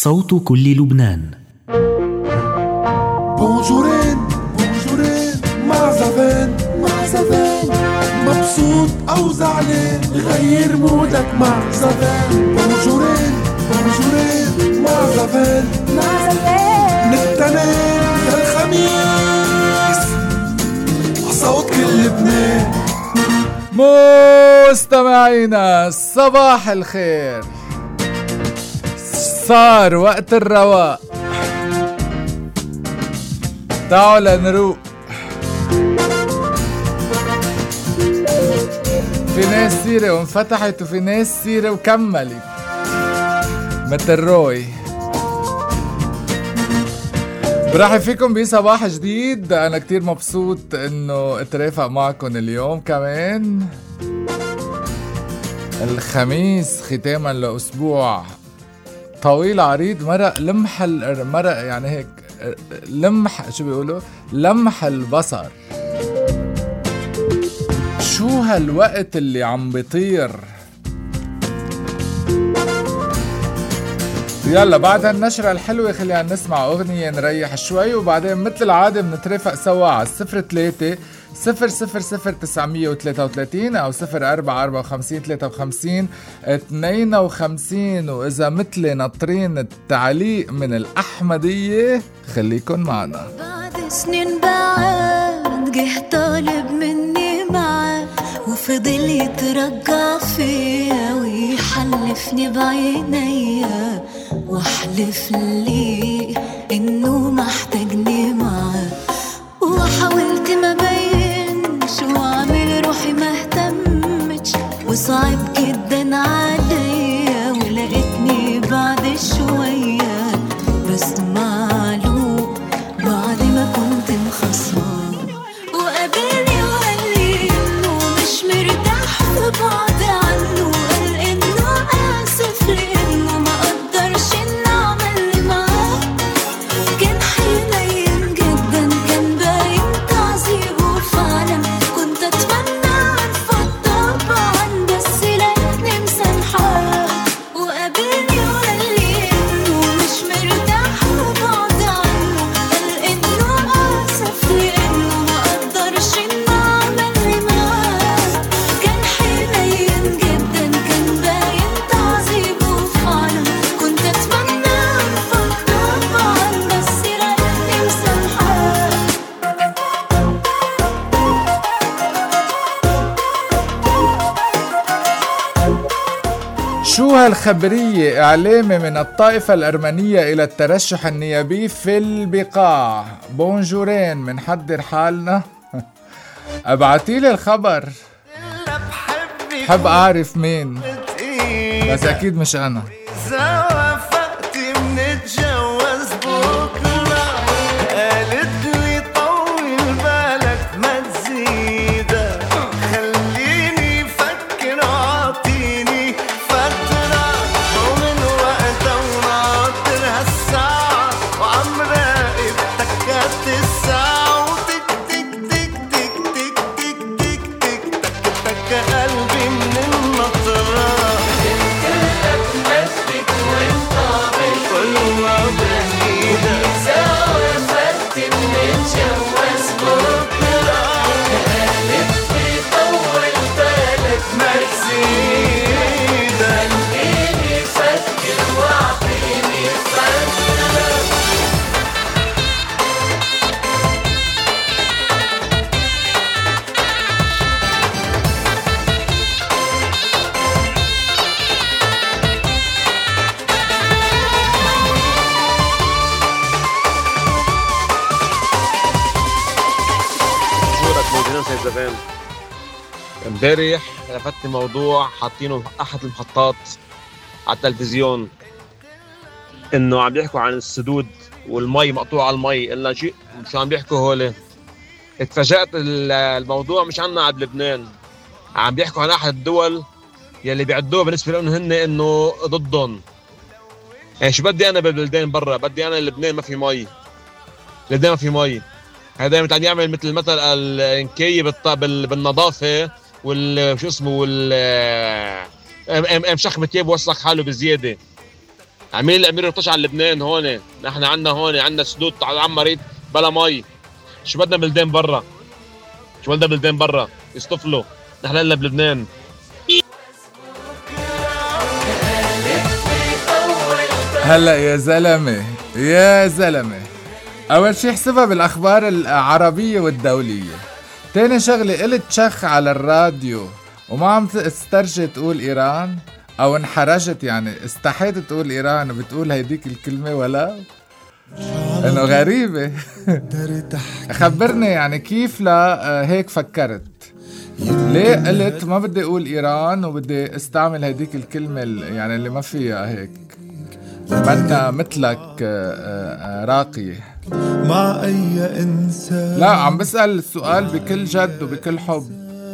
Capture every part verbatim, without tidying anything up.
صوت كل لبنان. بونجورين بونجورين مع زفان مع زفان، مبسوط أو زعلان غير مودك مع زفان. بونجورين بونجورين مع زفان مع زفان، نتنين يا الخميس صوت كل لبنان. مستمعينا صباح الخير، صار وقت الرواق، تعالوا لنروق. في ناس سيرة وانفتحت وفي ناس سيرة وكملت مثل روي. برحب فيكم بصباح جديد. أنا كتير مبسوط إنه اترافق معكم اليوم كمان الخميس، ختاما لأسبوع طويل عريض. مرق لمح مرق يعني هيك لمح شو بيقولوا لمح البصر. شو هالوقت اللي عم بيطير. يلا بعد هالنشرة الحلوة خلينا نسمع أغنية نريح شوي، وبعدين مثل العادة بنترافق سوا على الصفر ثلاثة صفر صفر صفر تسعمية وثلاثة وثلاثين أو صفر أربعة أربعة وخمسين ثلاثة وخمسين اثنين وخمسين. وإذا مثلي ناطرين التعليق من الأحمدية خليكن معنا. بعد سنين بعد جه طالب مني معاه، وفضل يترجع فيا ويحلفني بعينيا، واحلف لي انه محتاجني معاه. وحاولت ما بينش واعمل روحي ما اهتمتش، وصعب جدا عليا ولقيتني بعد شوية بس معلوم بعد ما كنت مخصمة. وقابلني وقال لي انه مش مرتاح في بعد عنه، قال انه اسف لانه ما قدرش انه اعمل معاه. كان حنين جدا كان باين تعذيبه فعلا، كنت اتمنى اعرفه طبعا بس لقيتني مسامحاه. وقابلني وقال لي انه مش مرتاح في بعد عنه، قال انه اسف لانه ما قدرش انه اعمل معاه. كان حنين جدا كان باين تعذيبه فعلا، كنت اتمنى اعرفه طبعا بس لقيتني مسامحاه. شو هالخبرية؟ إعلامي من الطائفة الأرمنية إلى الترشح النيابي في البقاع. بونجورين منحضر حالنا. ابعتيلي الخبر، حب أعرف مين، بس أكيد مش أنا. امبارح لفتني موضوع حاطينه في احد المحطات على التلفزيون، انه عم بيحكوا عن السدود والمي مقطوع على المي. الا شيء شو عم بيحكوا هول؟ اتفاجأت الموضوع مش عنا على لبنان، عم بيحكوا عن احد الدول يلي بيعدوها بالنسبه لهم هن انه ضدهم. يعني شو بدي انا بالبلدان برا؟ بدي انا لبنان ما في مي، لبنان ما في مي. هذا عم يعمل مثل مثل الانكيه بالنظافه والشو اسمه وال مشخ متياب وسخ حاله بزياده. عميل الامير يرتش على لبنان هون. نحن عندنا هون عندنا سدود عمريت بلا مي. شو بدنا بلدان برا؟ شو بدنا بلدان برا يصطفلوا؟ نحن هلا بلبنان. هلا يا زلمه يا زلمه، اول شي احسبها بالاخبار العربيه والدوليه. تاني شغله قلت شخ على الراديو وما عم تسترجي تقول ايران، او انحرجت يعني استحيت تقول ايران وبتقول هيديك الكلمه. ولا انه غريبه. خبرني يعني كيف لا هيك فكرت؟ ليه قلت ما بدي اقول ايران وبدي استعمل هيديك الكلمه يعني اللي ما فيها هيك؟ منا مثلك راقية مع أي إنسان. لا عم بسأل السؤال بكل جد وبكل حب.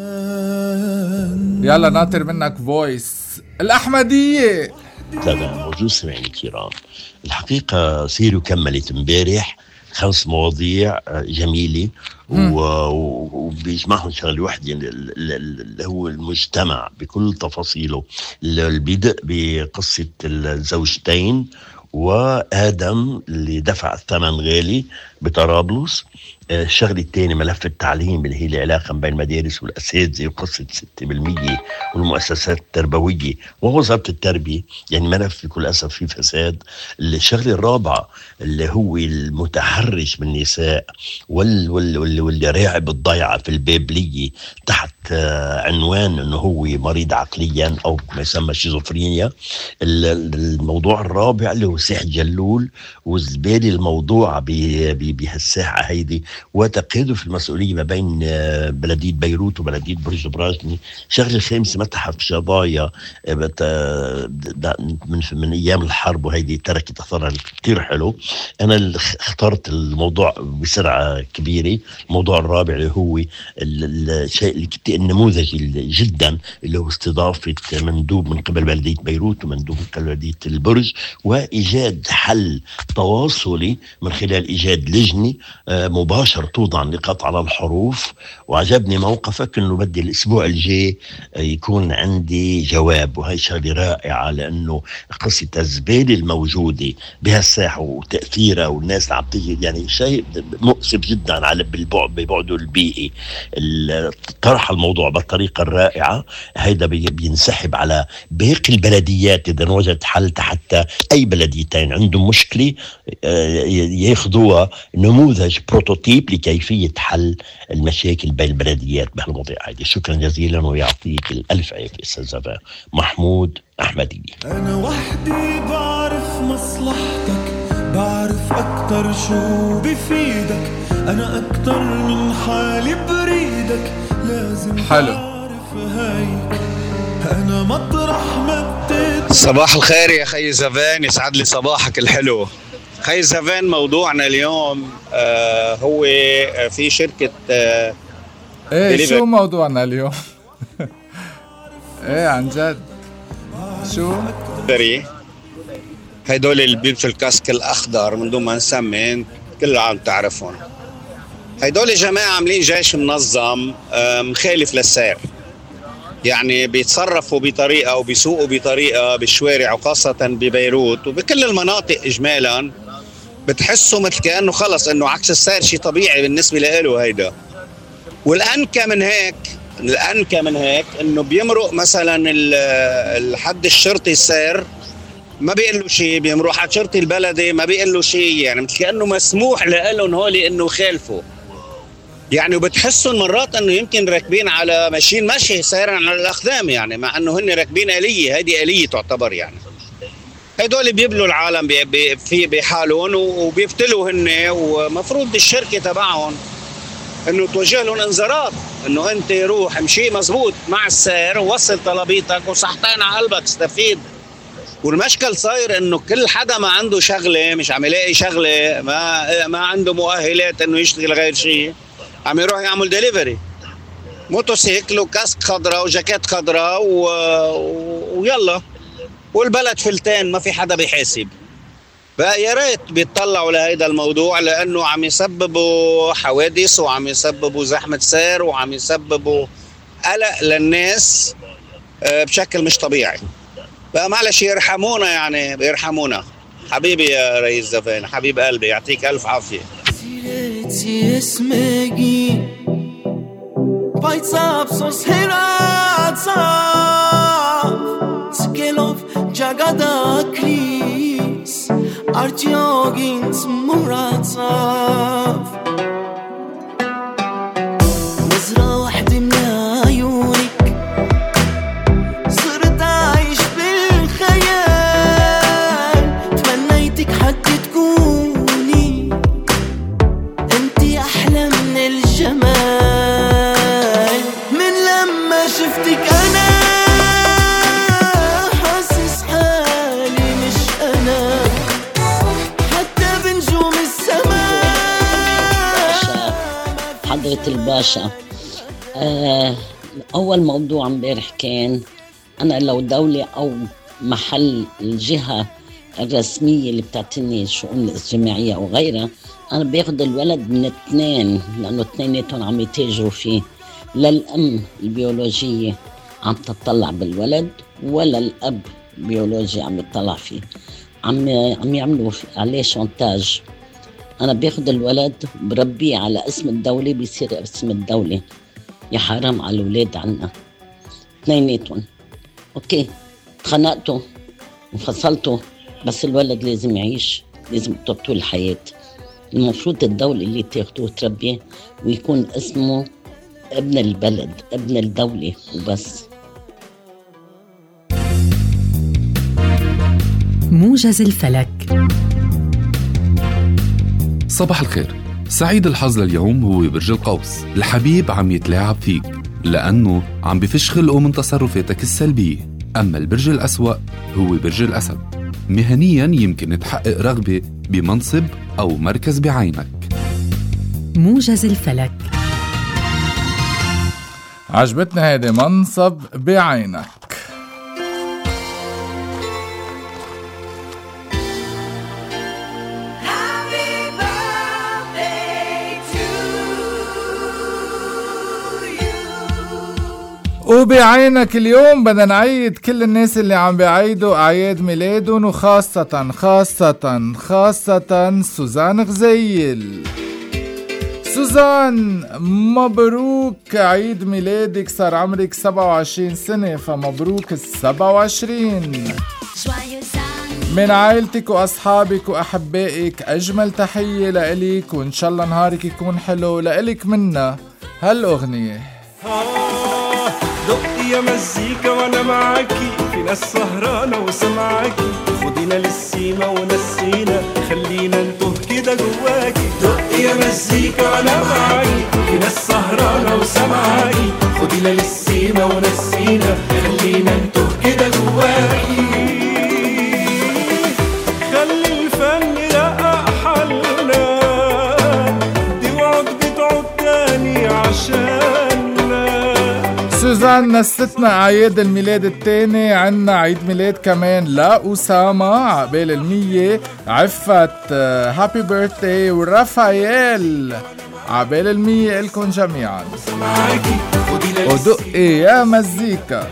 يلا ناطر منك فويس الأحمدية. تمام. موجود سمعني الكرام، الحقيقة سيرو كملت امبارح خمس مواضيع جميلة وبيجمعهم شغله وحده اللي هو المجتمع بكل تفاصيله. البدء بقصة الزوجتين وآدم اللي دفع الثمن غالي بطرابلس. الشغله الثاني ملف التعليم اللي هي العلاقه بين المدارس والاساتذه وقصه ستة بالمية والمؤسسات التربويه ووزاره التربيه، يعني ملف بكل اسف في فساد. الشغله الرابعه اللي هو المتحرش بالنساء وال وال وال واللي راعب الضيعه في البابليه تحت عنوان انه هو مريض عقليا او ما يسمى شيزوفرينيا. الموضوع الرابع اللي هو ساحه جلول وزبالي الموضوع بهالساحه هيدي وتقييده في المسؤولية ما بين بلدية بيروت وبلدية برج براشني. شغلة خامسة متحف شظايا من, من أيام الحرب وهيدي تركت أثرها كتير حلو. أنا اخترت الموضوع بسرعة كبيرة. الموضوع الرابع اللي هو الشيء النموذجي جدا اللي هو استضافة مندوب من قبل بلدية بيروت ومندوب من قبل بلدية البرج وإيجاد حل تواصلي من خلال إيجاد لجنة مباشر توضع النقاط على الحروف. وعجبني موقفك انه بدي الاسبوع الجاي يكون عندي جواب، وهي شغله رائعه لانه قصه الزباله الموجوده بهالساحه وتاثيرها والناس عم تيجي يعني شيء مؤسف جدا على بالبعد ببعده البيئي. طرح الموضوع بالطريقه الرائعه هيدا بينسحب على باقي البلديات اذا وجدت حل حتى اي بلديتين عندهم مشكله ياخذوها نموذج بروتوتيب لكيفية حل المشاكل بين البلديات بهالمواضيع هذه. شكرا جزيلا ويعطيك الألف عافية أستاذ زفان. محمود أحمدي. أنا وحدي بعرف مصلحتك، بعرف أكتر شو بفيدك، أنا أكتر من حالي بريدك، لازم حلو. أعرف هيك أنا مطرح ما بتت. صباح الخير يا خي زفان، يسعد لي صباحك الحلو. خي زفان، موضوعنا اليوم آه هو في شركة آه ايه شو موضوعنا اليوم؟ ايه عن جد شو؟ بري هيدول اللي بيلبسوا الكاسك الأخضر من دون ما نسمي كل عام تعرفون. هيدول جماعة عاملين جيش منظم آه مخالف للسير، يعني بيتصرفوا بطريقة وبيسوقوا بطريقة بالشوارع وخاصة ببيروت وبكل المناطق إجمالا بتحسوا مثل كأنه خلص إنه عكس السير شيء طبيعي بالنسبة له هيدا. والأنكى من هيك الأنكى من هيك إنه بيمرق مثلا الحد الشرطي السير ما بيقول له شيء، بيمرق حد شرطي البلدي ما بيقول له شيء، يعني مثل كأنه مسموح لهم هولي إنه خالفوا. يعني وبتحسوا مرات انه يمكن راكبين على ماشيين ماشي سيرا على الاقدام، يعني مع انه هن راكبين آلية، هذه آلية تعتبر. يعني هدول بيبلوا العالم بي بي في بحالهم وبيفتلوا هن، ومفروض الشركة تبعهم انه توجه لهم انذارات انه انت روح امشي مزبوط مع السير ووصل طلبيتك وصحتين على قلبك استفيد. والمشكل صاير انه كل حدا ما عنده شغلة، مش عم يلاقي شغلة، ما ما عنده مؤهلات انه يشتغل غير شيء، عم يروح يعمل ديليفري موتوسيكل وكاسك خضراء وجاكيت خضراء و... ويلا والبلد فلتين ما في حدا بيحاسب. فيا ريت بيطلعوا لهيدا الموضوع لانه عم يسببوا حوادث وعم يسببوا زحمة سير وعم يسببوا قلق للناس بشكل مش طبيعي. بقى معلش يرحمونا، يعني بيرحمونا. حبيبي يا رئيس زفين، حبيب قلبي، يعطيك ألف عافية. سيرتي اسمكي بايتساب سوس هراتساب سكيلوف جاگادا كريس ارتيوغينت مراتساب نظرة واحدة من عيونك صرت عايش بالخيال، تمنيتك حتى تكوني انتي احلى من الجمال. من لما شفتك انا حاسس حالي مش انا، حتى بنجوم السماء. حضرة الباشا، آه أول موضوع امبارح كان أنا لو دولة أو محل الجهة الرسمية اللي بتعتني الشؤون الاجتماعية أو غيرها، أنا باخد الولد من اثنين، لأنه اثنيناتهم عم يتاجروا فيه. لا الأم البيولوجية عم تطلع بالولد ولا الأب البيولوجي عم يطلع فيه، عم عم يعملوا عليه شونتاج. أنا باخد الولد بربيه على اسم الدولة، بيصير اسم الدولة. يا حرام على الولاد عنا اثنيناتهم. أوكي تخنقتوا وفصلتوا، بس الولد لازم يعيش، لازم طول الحياة. المفروض الدولة اللي تاخده وتربيه ويكون اسمه ابن البلد، ابن الدولة وبس. موجز الفلك. صباح الخير. سعيد الحظ لليوم هو برج القوس. الحبيب عم يتلاعب فيك لأنه عم بفش خلقه من تصرفاتك السلبية. أما البرج الأسوأ هو برج الأسد. مهنياً يمكن تحقق رغبة بمنصب أو مركز بعينك. موجز الفلك. عجبتنا هيدي، منصب بعينك. وبعينك اليوم بدنا نعيد كل الناس اللي عم بيعيدوا أعياد ميلادهم، وخاصة خاصة خاصة سوزان غزيل. سوزان مبروك عيد ميلادك، صار عمرك سبعة وعشرين سنة، فمبروك السبعة وعشرين. من عائلتك وأصحابك وأحبائك أجمل تحية لإلك، وإن شاء الله نهارك يكون حلو. لإلك منا هالأغنية. دقي يا مزيكا وانا معاكي، في ناس سهرانة وسمعاكي، خدينا للسيما ونسينا، خلينا نتوه كده جواكي. دقي يا مزيكا وانا معاكي، في ناس سهرانة وسمعاكي، خدينا للسيما ونسينا، خلينا نتوه كده جواكي. خلي الفن يرقق حالنا، دي وعد بتعود تاني عشان سوزان نستنا أعياد الميلاد التاني. عنا عيد ميلاد كمان لأسامة عقبال المية، عفت هابي بيرثداي، ورافائيل عقبال المية إلكن جميعا. ودقي يا مزيكا.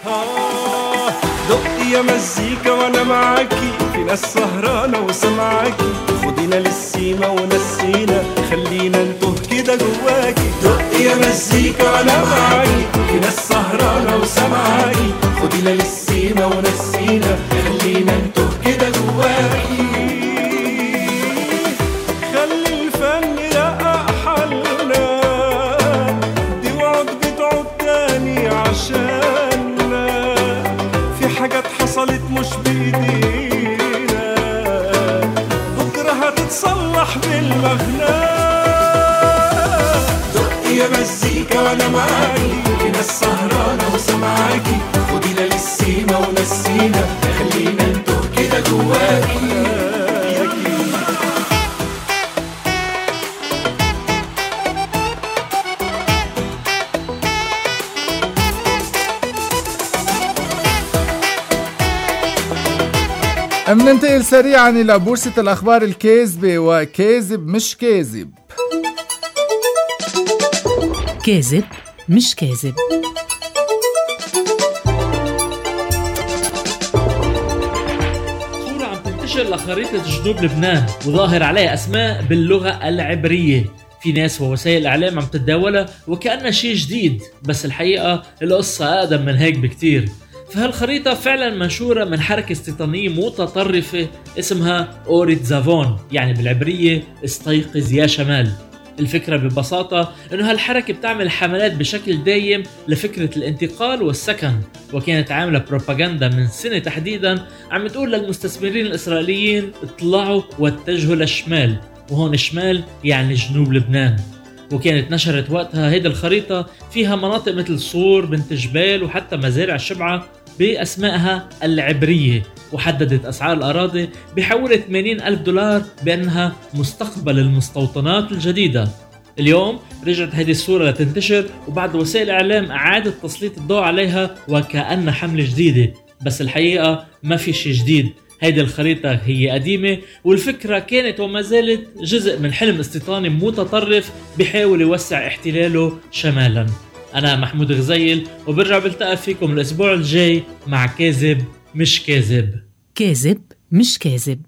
دقي يا مزيكا وانا معاكي، في ناس سهرانة وسمعاكي، خدينا للسيما ونسينا، خلينا نتوه كده جواكي. دقي يا مزيكا وانا معاكي، في ناس سهرانة وسمعاكي، خدينا للسيما ونسينا، خلينا نتوه كده جواكي. خلي الفن يرقق حالنا، دي وعد بتعود تاني عشاننا، في حاجات حصلت مش بإيدينا، بكرة هتتصلح بالمغنى. دقي يا مزيكا وانا معاكي، في ناس سهرانة وسمعاكي، خدينا للسيما ونسينا، خلينا نتوه كده جواكي. مننتقل سريعا إلى بورصة الأخبار الكاذبة وكاذب مش كاذب. كاذب مش كاذب. نشر لخريطة جنوب لبنان وظاهر عليها أسماء باللغة العبرية. في ناس ووسائل الإعلام عم تتداولها وكأنها شيء جديد، بس الحقيقة القصة أقدم من هيك بكتير. فهالخريطة فعلا منشورة من حركة استيطانية متطرفة اسمها أوريت زافون، يعني بالعبرية استيقظ يا شمال. الفكرة ببساطة انه هالحركة بتعمل حملات بشكل دايم لفكرة الانتقال والسكن، وكانت عاملة بروباغندا من سنة تحديدا عم تقول للمستثمرين الإسرائيليين اطلعوا واتجهوا للشمال، وهون الشمال يعني جنوب لبنان. وكانت نشرت وقتها هيدا الخريطة فيها مناطق مثل صور بنت جبال وحتى مزارع الشبعة بأسمائها العبرية، وحددت أسعار الأراضي بحوالي ثمانين ألف دولار بأنها مستقبل المستوطنات الجديدة. اليوم رجعت هذه الصورة لتنتشر، وبعد وسائل الإعلام أعادت تسليط الضوء عليها وكأنها حملة جديدة، بس الحقيقة ما في شيء جديد. هيدي الخريطة هي قديمة، والفكرة كانت وما زالت جزء من حلم استيطاني متطرف بيحاول يوسع احتلاله شمالا. أنا محمود غزيل، وبرجع بلتقى فيكم الأسبوع الجاي مع كاذب مش كاذب. كاذب مش كاذب.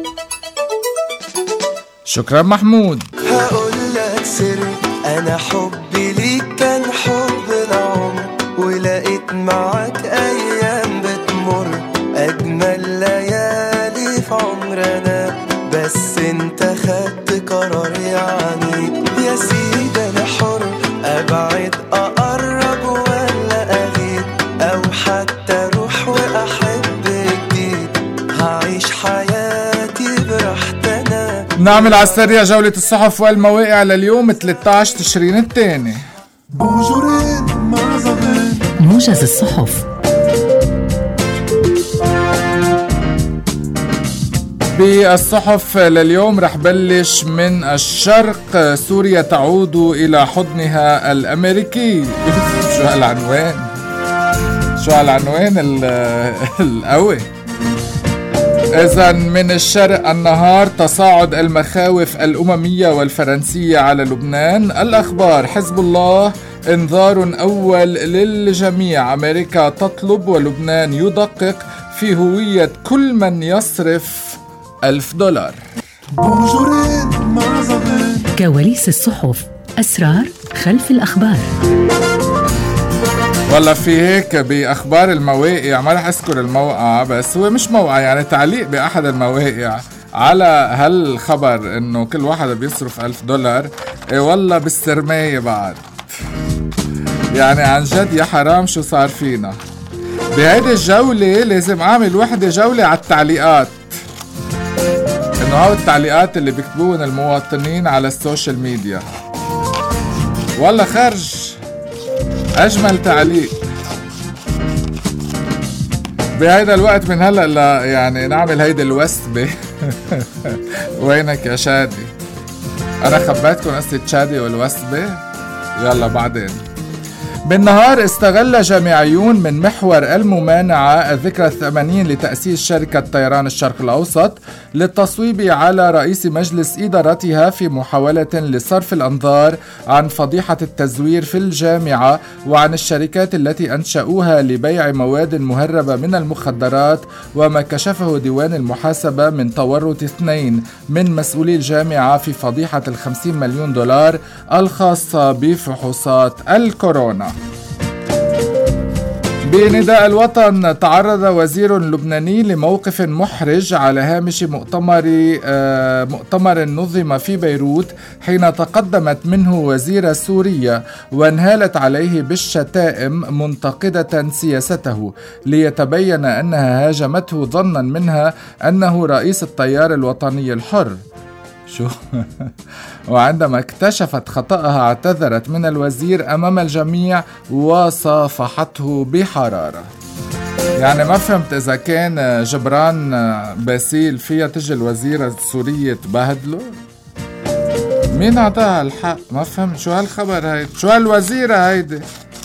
شكرا محمود. هقول لك سر، أنا حبي ليك كان حب العمر، ولقيت معاك أيام بتمر أجمل ليالي في عمرنا، بس انت خدت قرار يعني يا سيدي أنا حر، أبعد أقرب ولا أغيب، أو حتى أروح وأحب جديد، هعيش حياتي براحتنا. نعمل على السريع جولة الصحف والمواقع لليوم ثلاثة عشر تشرين الثاني. موجز الصحف. بالصحف لليوم رح بلش من الشرق. سوريا تعود إلى حضنها الأمريكي. شو هالعنوان، شو هالعنوان القوي. إذا من الشرق النهار تصاعد المخاوف الأممية والفرنسية على لبنان. الأخبار حزب الله انذار أول للجميع، أمريكا تطلب ولبنان يدقق في هوية كل من يصرف ألف دولار. كواليس الصحف، أسرار خلف الأخبار. والله في هيك بأخبار المواقع، ما رح أذكر الموقع بس هو مش موقع يعني تعليق بأحد المواقع على هالخبر إنه كل واحد بيصرف ألف دولار. إيه والله بالسرماية بعد، يعني عن جد يا حرام شو صار فينا. بهيدي الجولة لازم أعمل وحدة جولة على التعليقات، إنه هاو التعليقات اللي بيكتبوهن المواطنين على السوشيال ميديا. والله خرج أجمل تعليق بهيدا الوقت من هلأ لا يعني نعمل هيدي الوسبة. وينك يا شادي؟ أنا خبيتكم قصة شادي والوسبة. يلا بعدين. بالنهار استغل جامعيون من محور الممانعة الذكرى الثمانين لتأسيس شركة طيران الشرق الأوسط للتصويب على رئيس مجلس إدارتها في محاولة لصرف الأنظار عن فضيحة التزوير في الجامعة وعن الشركات التي أنشأوها لبيع مواد مهربة من المخدرات، وما كشفه ديوان المحاسبة من تورط اثنين من مسؤولي الجامعة في فضيحة الخمسين مليون دولار الخاصة بفحوصات الكورونا. بنداء الوطن تعرض وزير لبناني لموقف محرج على هامش مؤتمر مؤتمر نظم في بيروت، حين تقدمت منه وزيرة سورية وانهالت عليه بالشتائم منتقدة سياسته، ليتبين أنها هاجمته ظنا منها أنه رئيس التيار الوطني الحر. شو وعندما اكتشفت خطأها اعتذرت من الوزير أمام الجميع وصافحته بحرارة. يعني ما فهمت إذا كان جبران باسيل فيها تجي الوزيرة السورية تبهدله؟ مين عطاها الحق؟ ما فهمت شو هالخبر هيدا، شو هالوزيرة هيدي؟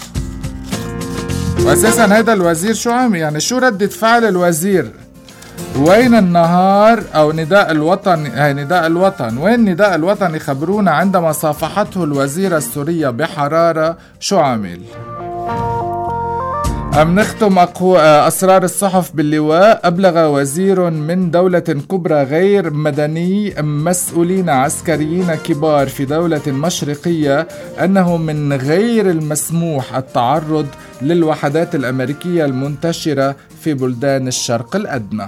وأساسا هيدا الوزير شو عم يعني شو ردة فعل الوزير؟ وين النهار أو نداء الوطن؟ هاي نداء الوطن، وين نداء الوطن؟ يخبرونا عندما صافحته الوزيرة السورية بحرارة شو عمل. أم نختم أقو... أسرار الصحف باللواء. أبلغ وزير من دولة كبرى غير مدني مسؤولين عسكريين كبار في دولة مشرقية أنه من غير المسموح التعرض للوحدات الأمريكية المنتشرة في بلدان الشرق الأدنى.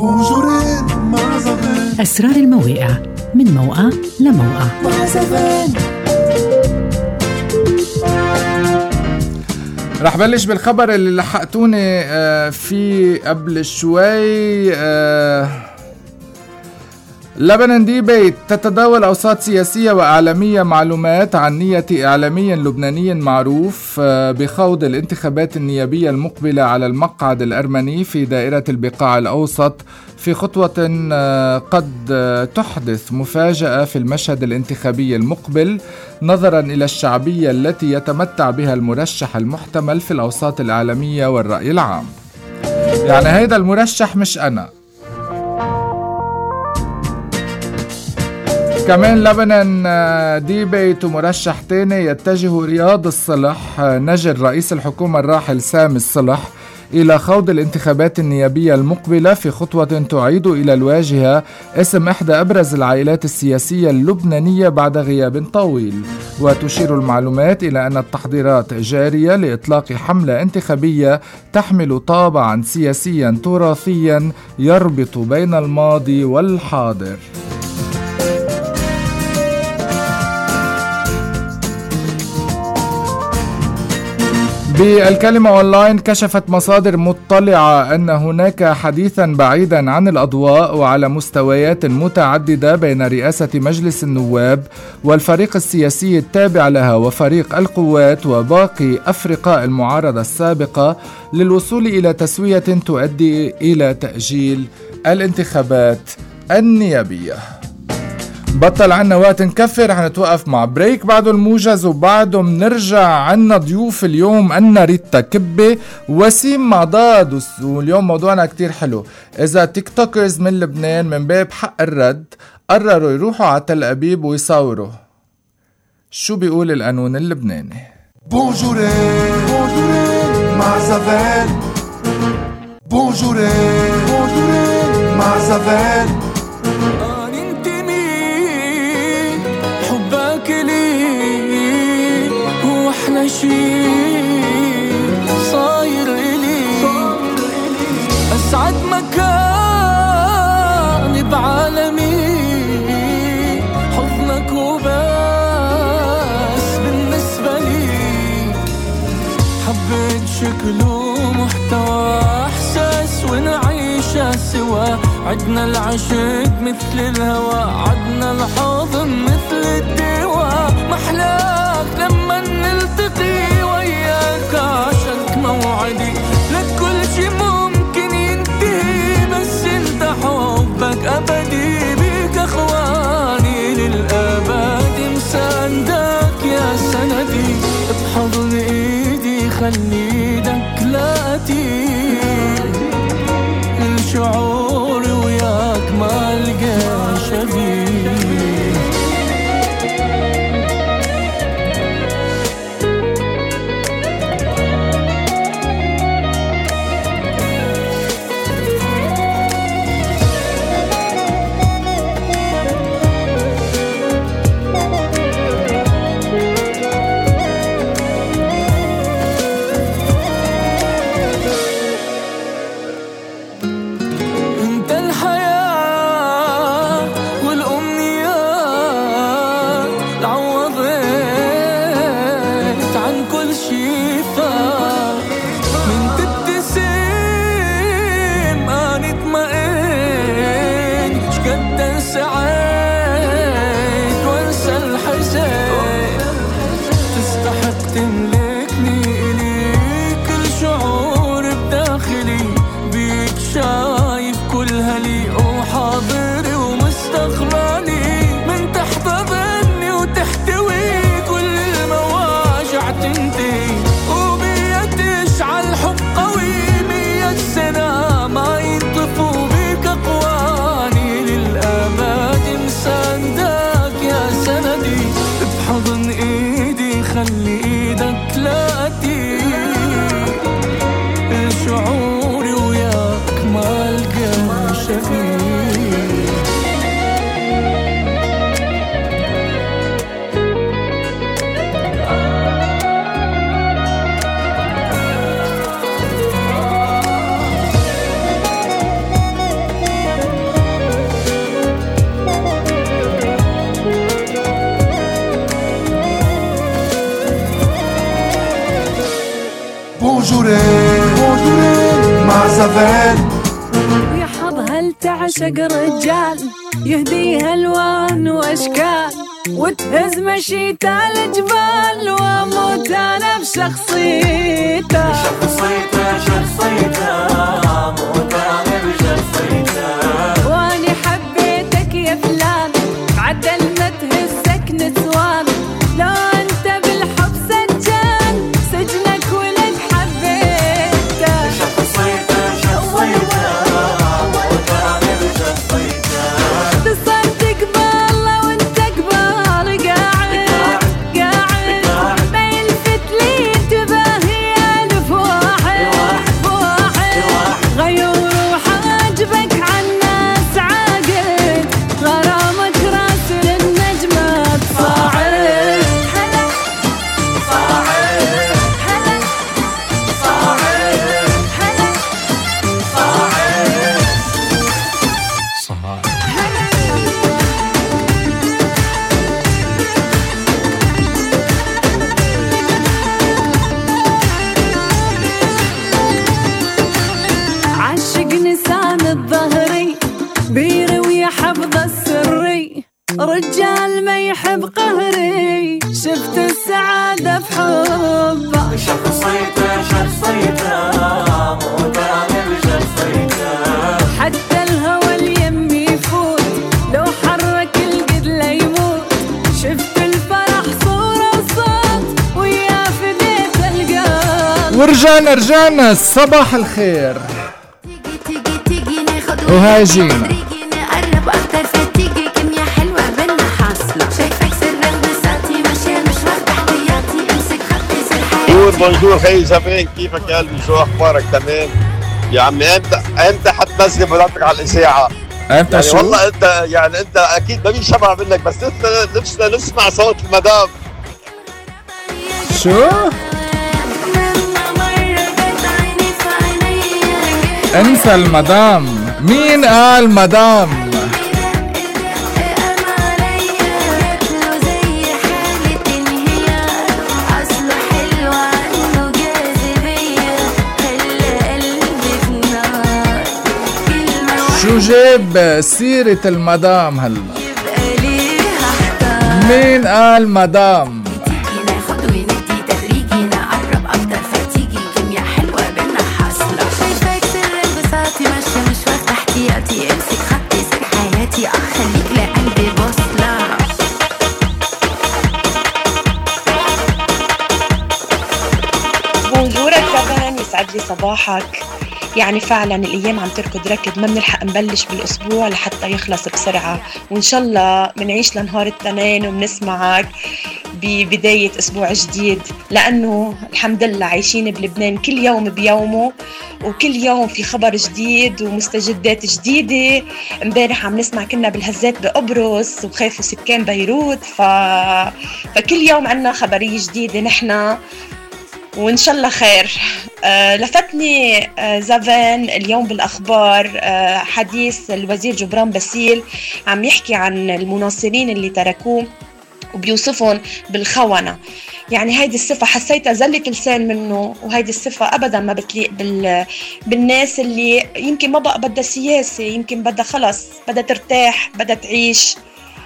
أسرار المواقع من موقع لموقع. رح بلش بالخبر اللي لحقتوني فيه قبل شوي. لبنان ديبيت. تتداول أوساط سياسية وإعلامية معلومات عن نية إعلامي لبناني معروف بخوض الانتخابات النيابية المقبلة على المقعد الأرمني في دائرة البقاع الأوسط في خطوة قد تحدث مفاجأة في المشهد الانتخابي المقبل نظرا إلى الشعبية التي يتمتع بها المرشح المحتمل في الأوساط الإعلامية والرأي العام. يعني هيدا المرشح مش أنا. كمان لبنان ديبيت ومرشح تاني يتجه رياض الصلح نجل رئيس الحكومة الراحل سامي الصلح إلى خوض الانتخابات النيابية المقبلة في خطوة تعيد إلى الواجهة اسم إحدى أبرز العائلات السياسية اللبنانية بعد غياب طويل. وتشير المعلومات إلى أن التحضيرات جارية لإطلاق حملة انتخابية تحمل طابعا سياسيا تراثيا يربط بين الماضي والحاضر. بالكلمة أونلاين. كشفت مصادر مطلعة أن هناك حديثا بعيدا عن الأضواء وعلى مستويات متعددة بين رئاسة مجلس النواب والفريق السياسي التابع لها وفريق القوات وباقي أفرقاء المعارضة السابقة للوصول إلى تسوية تؤدي إلى تأجيل الانتخابات النيابية. بطل عنا وقت نكفي. رح نتوقف مع بريك بعده الموجز وبعده منرجع. عنا ضيوف اليوم أنا ريتا كبة وسيم معضاد. واليوم موضوعنا كتير حلو. إذا تيك توكرز من لبنان من باب حق الرد قرروا يروحوا على تل أبيب ويصوروا، شو بيقول القانون اللبناني؟ بونجوري بونجوري مع زفال. بونجوري بونجوري مع زفال. صاير إلي أسعد مكان بعالمي، حضنك وبس بالنسبة لي. حبيت شكله محتوى إحساس ونعيشها سوا. عدنا العشق مثل الهوى، عدنا الحضن مثل الدواء. محلاك لما نلتقي وياك عشانك موعدي. لك كل شي ممكن ينتهي بس انت حبك أبدي. بيك أخواني للأبد مساندك يا سندي. بحضن إيدي خلي دكلاتي. الشعور وياك ما لقى شبيه. ما ينطفوا بك أقواني للأبد بونجورين بونجورين مع زفان. يا حظ هل تعشق رجال يهديها الوان واشكال وتهز مشيته الجبال واموت انا بشخصيته شخصيته شخصيته اموت انا بشخصيته. واني حبيتك يا فلان عدل ما تهزك نسوان لو انت بالحب سجان سجنك ولك حبيته. شخصيته شخصيته اموت انا بشخصيته. تصدق بالله وانت قبال قاعد قاعد ما يلفت لي انتباهي الف واحد واحد غيور وحاجبك عالناس عاقل غرامك راس للنجمة تصاعد. هلا صاعد هلا صاعد هلا صاعد. عشق نسان الظهري بيروي حفظ السري رجال ما يحب قهري شفت السعادة في حبه. شخصيته شخصيته اموت انا بشخصيته. حتى الهوى اليم يفوت لو حرك القد لا يموت شفت الفرح صورة وصوت ويا فديت القلب. ورجعنا رجعنا صباح الخير تيجي تيجي ناخد وهاجين. تيجي نقرب اكتر فتيجي كمية حلوة بينا حاصلة شايفك سر انبساطي ماشية مش واخدة احتياطي امسك خطي سر حياتي. بونجور بونجور خي زمان، كيفك يا قلبي؟ شو اخبارك؟ تمام يا عمي. امتى امتى حتنزل بلادك على الاذاعه؟ امتى يعني شو؟ والله انت يعني انت اكيد ما في شبع منك، بس نفسنا نفسنا نسمع صوت المدام. شو؟ انسى المدام. مين قال مدام؟ شو جاب سيرة المدام هلا؟ مين قال مدام؟ بونجورك زمان، يسعد لي صباحك. يعني فعلا الأيام عم تركض ركض، ما بنلحق نبلش بالأسبوع لحتى يخلص بسرعة، وإن شاء الله منعيش لنهار التنين وبنسمعك ببداية أسبوع جديد، لأنه الحمد لله عايشين بلبنان كل يوم بيومه، وكل يوم في خبر جديد ومستجدات جديدة. امبارح عم نسمع كنا بالهزات بقبرص وخافوا سكان بيروت، ف... فكل يوم عنا خبرية جديدة نحنا، وإن شاء الله خير. آه لفتني آه زافان اليوم بالأخبار آه حديث الوزير جبران باسيل عم يحكي عن المناصرين اللي تركوه وبيوصفهم بالخونة. يعني هيدي الصفة حسيتها زلت لسان منه، وهيدي الصفة أبدا ما بتليق بال... بالناس اللي يمكن ما بقى بدها سياسة، يمكن بدها خلص بدها ترتاح بدها تعيش.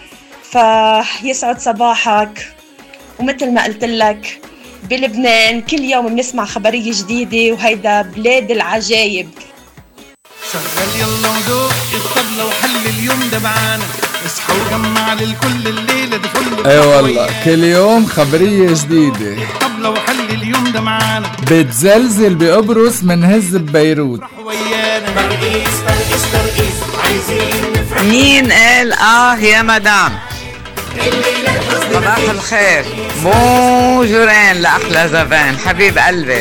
فيسعد صباحك. ومثل ما قلت لك بلبنان كل يوم بنسمع خبرية جديدة، وهيدا بلاد العجايب. شغل يلا ودوق الطبلة وحل اليوم ده معانا، اصحى وجمع للكل الليلة دي فل. اي والله كل يوم خبرية جديدة. الطبلة وحل اليوم ده معانا، بتزلزل بقبرص منهز ببيروت. ويانا ترقيص ترقيص ترقيص عايزين نفرح. مين قال اه يا مدام؟ صباح الخير، بونجورين لأحلى زبان حبيب قلبي.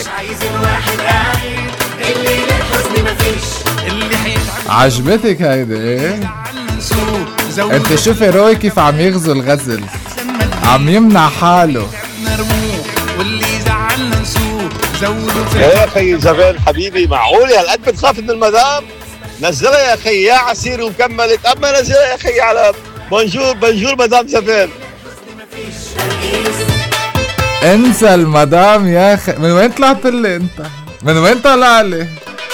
عجبتك هيدي ايه؟ انت شوفي روي كيف عم يغزو الغزل، عم يمنع حاله. واللي زعلنا نسوق زودوا يا اخي زبان حبيبي، معقول هالقد بتخاف من المدام؟ نزلها يا اخي يا عسير وكملت، اما نزلها يا اخي على بونجور بونجور مدام زبان. انسى المدام يا اخي. من وين طلعت اللي انت؟ من وين طلع لي؟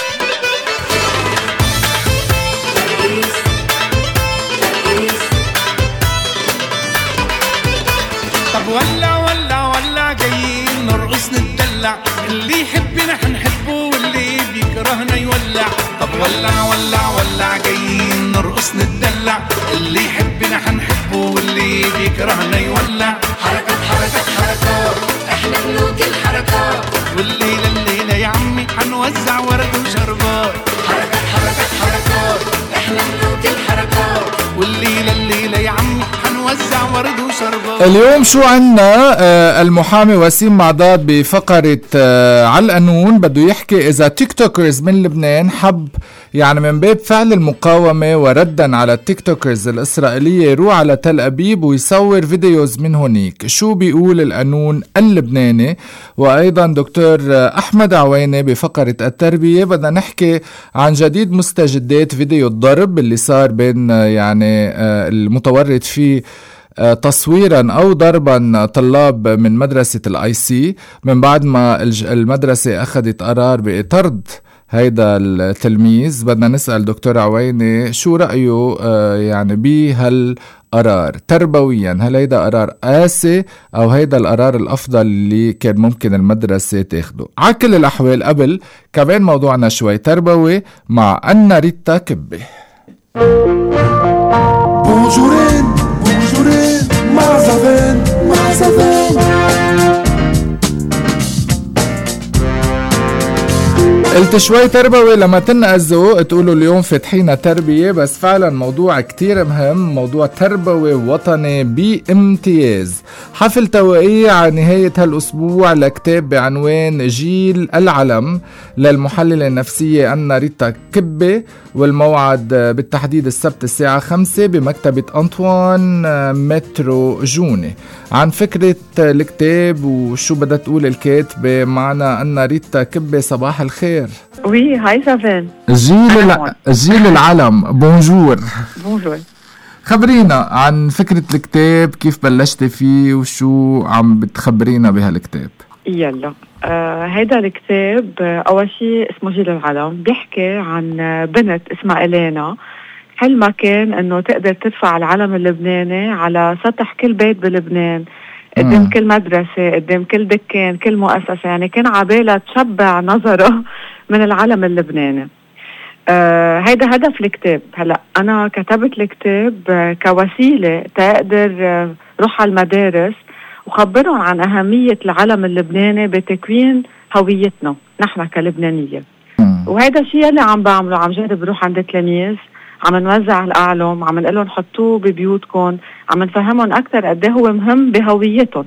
طب ولا ولا ولا جايين نرقص نتدلع، اللي يحبنا حنحبه واللي بيكرهنا يولع. طب ولا ولا ولا جايين نرقص نتدلع، اللي يحبنا حنحبه واللي بيكرهنا يولع. حركات حركات حركات احنا ملوك الحركات، والليلة الليلة يا عمي حنوزع ورد وشربات. حركات حركات حركات احنا ملوك الحركات، والليلة الليلة يا عمي حنوزع ورد وشربات. اليوم شو عنا؟ آه المحامي وسيم معضاد بفقرة آه على القانون بده يحكي إذا تيك توكرز من لبنان حب يعني من باب فعل المقاومة وردا على التيك توكرز الإسرائيلية يروح على تل أبيب ويصور فيديوز من هونيك. شو بيقول القانون اللبناني؟ وأيضا دكتور أحمد عوينة بفقرة التربية بدنا نحكي عن جديد مستجدات فيديو الضرب اللي صار بين يعني آه المتورط فيه تصويرا أو ضربا طلاب من مدرسة الاي سي من بعد ما المدرسة أخذت قرار بطرد هيدا التلميذ. بدنا نسأل دكتور عوينة شو رأيه يعني بهالقرار تربويا، هل هيدا قرار قاسي أو هيدا القرار الأفضل اللي كان ممكن المدرسة تاخده؟ على كل الأحوال قبل كمان موضوعنا شوي تربوي مع أنا ريتا كبي. بونجورين بونجورين مع زفان مع زفان. قلت شوي تربوي لما تنقزوا تقولوا اليوم فاتحينا تربية، بس فعلا موضوع كتير مهم، موضوع تربوي وطني بامتياز. حفل توقيع على نهاية هالأسبوع لكتاب بعنوان جيل العلم للمحللة النفسية أنا ريتا كبي، والموعد بالتحديد السبت الساعة خمسة بمكتبة أنطوان مترو جوني. عن فكرة الكتاب وشو بدها تقول الكاتبة معنا أنا ريتا كبي. صباح الخير. وي هاي سافين. جيل الع... جيل العلم. بونجور. بونجور. خبرينا عن فكرة الكتاب، كيف بلشتي فيه وشو عم بتخبرينا بهالكتاب؟ يلا آه هيدا الكتاب آه أول شيء اسمه جيل العلم، بيحكي عن آه بنت اسمها إلينا حلمها كان إنه تقدر ترفع العلم اللبناني على سطح كل بيت بلبنان، قدام كل مدرسة، قدام كل دكان، كل مؤسسة، يعني كان عبالها تشبع نظره من العلم اللبناني. آه هيدا هدف الكتاب. هلأ أنا كتبت الكتاب آه كوسيلة تقدر آه روح على المدارس وخبرهم عن أهمية العلم اللبناني بتكوين هويتنا نحن كلبنانية. وهيدا الشيء اللي عم بعمله، عم جرب روح عند التلاميذ، عم نوزع الأعلم، عم نقلهم حطوه ببيوتكم، عم نفهمهم أكثر قد هو مهم بهويتهم.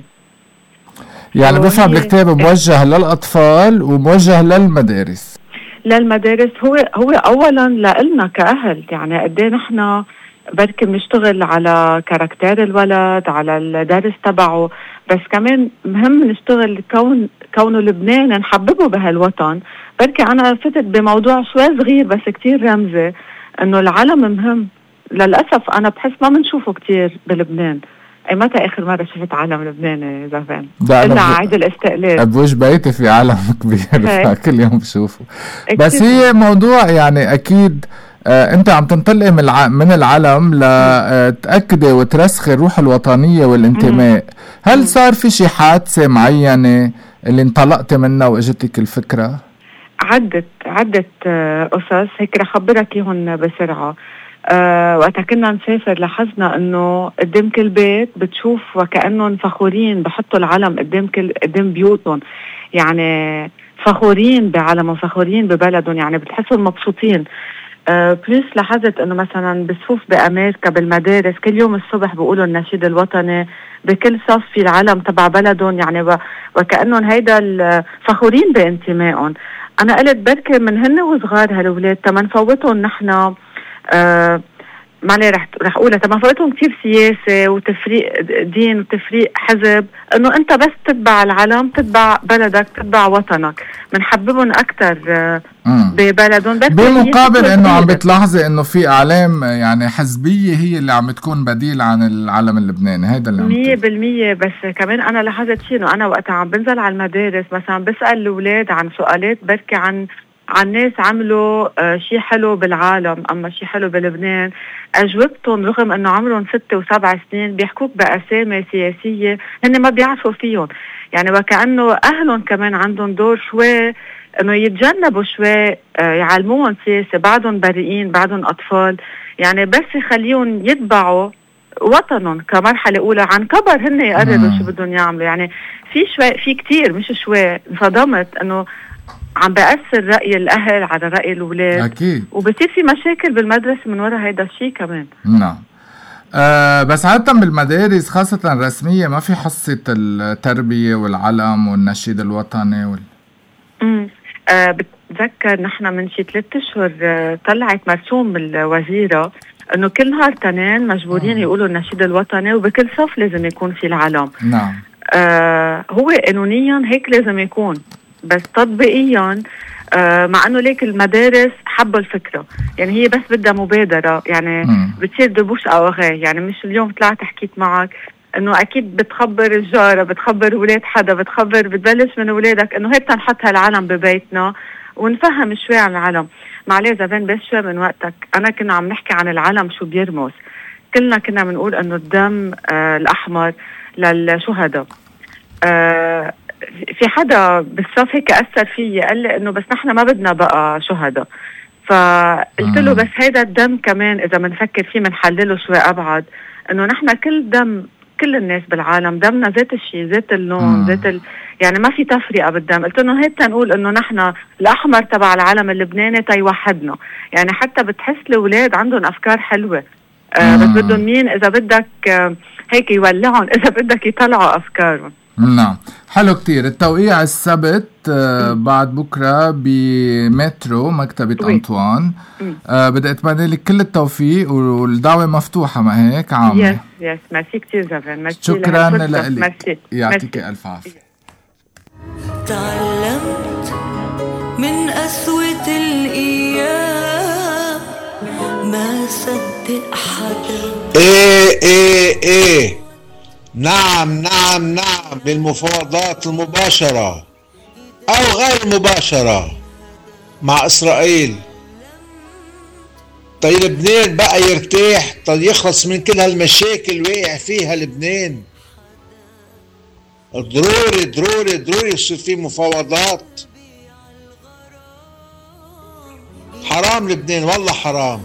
يعني بفهم الكتاب موجه للأطفال وموجه للمدارس. للمدارس هو هو أولا لإلنا كأهل، يعني قد ايه نحن بركي بنشتغل على كاركتير الولد، على الدرس تبعه، بس كمان مهم نشتغل كون كونه لبنان نحببه بهالوطن. بركي أنا فتت بموضوع شوي صغير بس كتير رمزي، إنه العلم مهم. للأسف أنا بحس ما بنشوفه كتير بلبنان. أي متى آخر مرة شفت علم لبناني زفان؟ إلا عيد الاستقلال. بوش بيتي في علم كبير كل يوم بشوفه. بس هي موضوع يعني أكيد آه أنت عم تنطلقي من, الع... من العلم لتأكدي وترسخي الروح الوطنية والانتماء. هل صار في شي حادثة معينة اللي انطلقتي منها وإجتك الفكرة؟ عدت عدت قصص هيك رح خبرك اياهم بسرعة. أه وقتا كنا نسافر لاحظنا انه قدام كل بيت بتشوف وكأنهم فخورين بحطوا العلم قدام كل قدام بيوتهم، يعني فخورين بعلمهم، فخورين ببلدهم، يعني بتحسوا مبسوطين. أه بليس لاحظت انه مثلا بصفوف بامريكا بالمدارس كل يوم الصبح بيقولوا النشيد الوطني، بكل صف في العلم تبع بلدهم، يعني وكأنهم هيدا فخورين بانتمائهم. انا قلت بركي من هن وصغار هالولاد تما نفوتهم نحن آه معلي رح رح اقولها تمام. فوقتهم كتير سياسه وتفريق دين وتفريق حزب، انه انت بس تتبع العلم، تتبع بلدك، تتبع وطنك، بنحببهم اكثر ببلدهم. بس بمقابل انه عم بتلاحظي انه في اعلام يعني حزبيه هي اللي عم تكون بديل عن العلم اللبناني، هذا اللي عم مية بالمية. بس كمان انا لاحظت شيء، انه انا وقتها عم بنزل على المدارس مثلا بسال الاولاد عن سؤالات بركي عن عن ناس عملوا آه شيء حلو بالعالم، اما شيء حلو بلبنان، اجوبتهم رغم انه عمرهم ستة وسبع سنين بيحكوك باسامي سياسيه هن ما بيعرفوا فيهم، يعني وكانه اهلهم كمان عندهم دور شوي انه يتجنبوا شوي آه يعلموهم سياسه، بعدهم بريئين، بعدهم اطفال، يعني بس يخليهم يتبعوا وطنهم كمرحله اولى، عن كبر هن يقرروا شو بدهم يعملوا. يعني في شوي، في كتير مش شوي انصدمت انه عم بأثر رأي الأهل على رأي الأولاد، أكيد، وبصير في مشاكل بالمدرسة من وراء هيدا الشيء كمان. نعم. أه بس عادة بالمدارس خاصة الرسمية ما في حصة التربية والعلم والنشيد الوطني وال... امم أه بتذكر نحن من شي ثلاث أشهر أه طلعت مرسوم الوزيرة إنه كل نهار تنين مجبورين مم. يقولوا النشيد الوطني، وبكل صف لازم يكون في العلم. نعم. أه هو قانونيا هيك لازم يكون، بس تطبيقيا آه مع انه ليك المدارس حبوا الفكره، يعني هي بس بدها مبادره، يعني مم. بتصير دبوش او غير، يعني مش اليوم طلعت حكيت معك انه اكيد بتخبر الجاره، بتخبر ولاد حدا، بتخبر بتبلش من ولادك انه هيك نحط هالعلم ببيتنا ونفهم شوي عن العلم. معليه زبان بس شوي من وقتك انا كنا عم نحكي عن العلم شو بيرمز، كلنا كنا بنقول انه الدم آه الاحمر للشهداء. آه في حدا بالصف هيك أثر فيي قال لي إنه بس نحن ما بدنا بقى شهداء، فقلت له بس هيدا الدم كمان إذا بنفكر فيه بنحلله شوي أبعد، إنه نحن كل دم كل الناس بالعالم دمنا ذات الشيء، ذات اللون، ذات ال... يعني ما في تفرقة بالدم. قلت له هيك تنقول إنه نحن الأحمر تبع العالم اللبناني تيوحدنا، يعني حتى بتحس الأولاد عندهم أفكار حلوة آه بس بدهم مين إذا بدك آه هيك يولعهم، إذا بدك يطلعوا أفكارهم. نعم. حلو كتير. التوقيع السبت آه بعد بكرة بمترو مكتبة وي. أنطوان. آه بدي أتمنى لك كل التوفيق والدعوة مفتوحة ما هيك عامة. يس يس ميرسي كتير زفان، ميرسي شكرا لك، ميرسي، يعطيك ألف عافية. تعلمت من قسوة الأيام ما صدق حدا. ايه ايه ايه نعم نعم نعم للمفاوضات المباشرة أو غير مباشرة مع إسرائيل. طيب لبنان بقى يرتاح، طيب يخلص من كل هالمشاكل واقع فيها لبنان. ضروري ضروري ضروري يصير في مفاوضات. حرام لبنان والله حرام.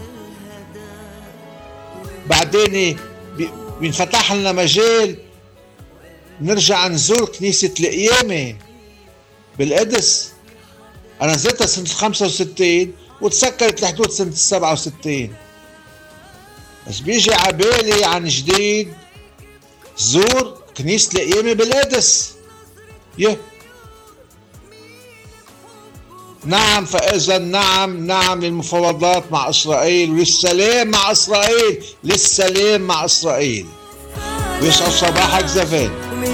بعدين بينفتح لنا مجال نرجع نزور كنيسة القيامة بالقدس. أنا زرتها سنة خمسة وستين وتسكرت لحدود سنة سبعة وستين، بس بيجي عبالي عن جديد زور كنيسة القيامة بالقدس. يه نعم. فإذا نعم نعم للمفاوضات مع إسرائيل وللسلام مع إسرائيل، للسلام مع إسرائيل. ويسعد صباحك زفان.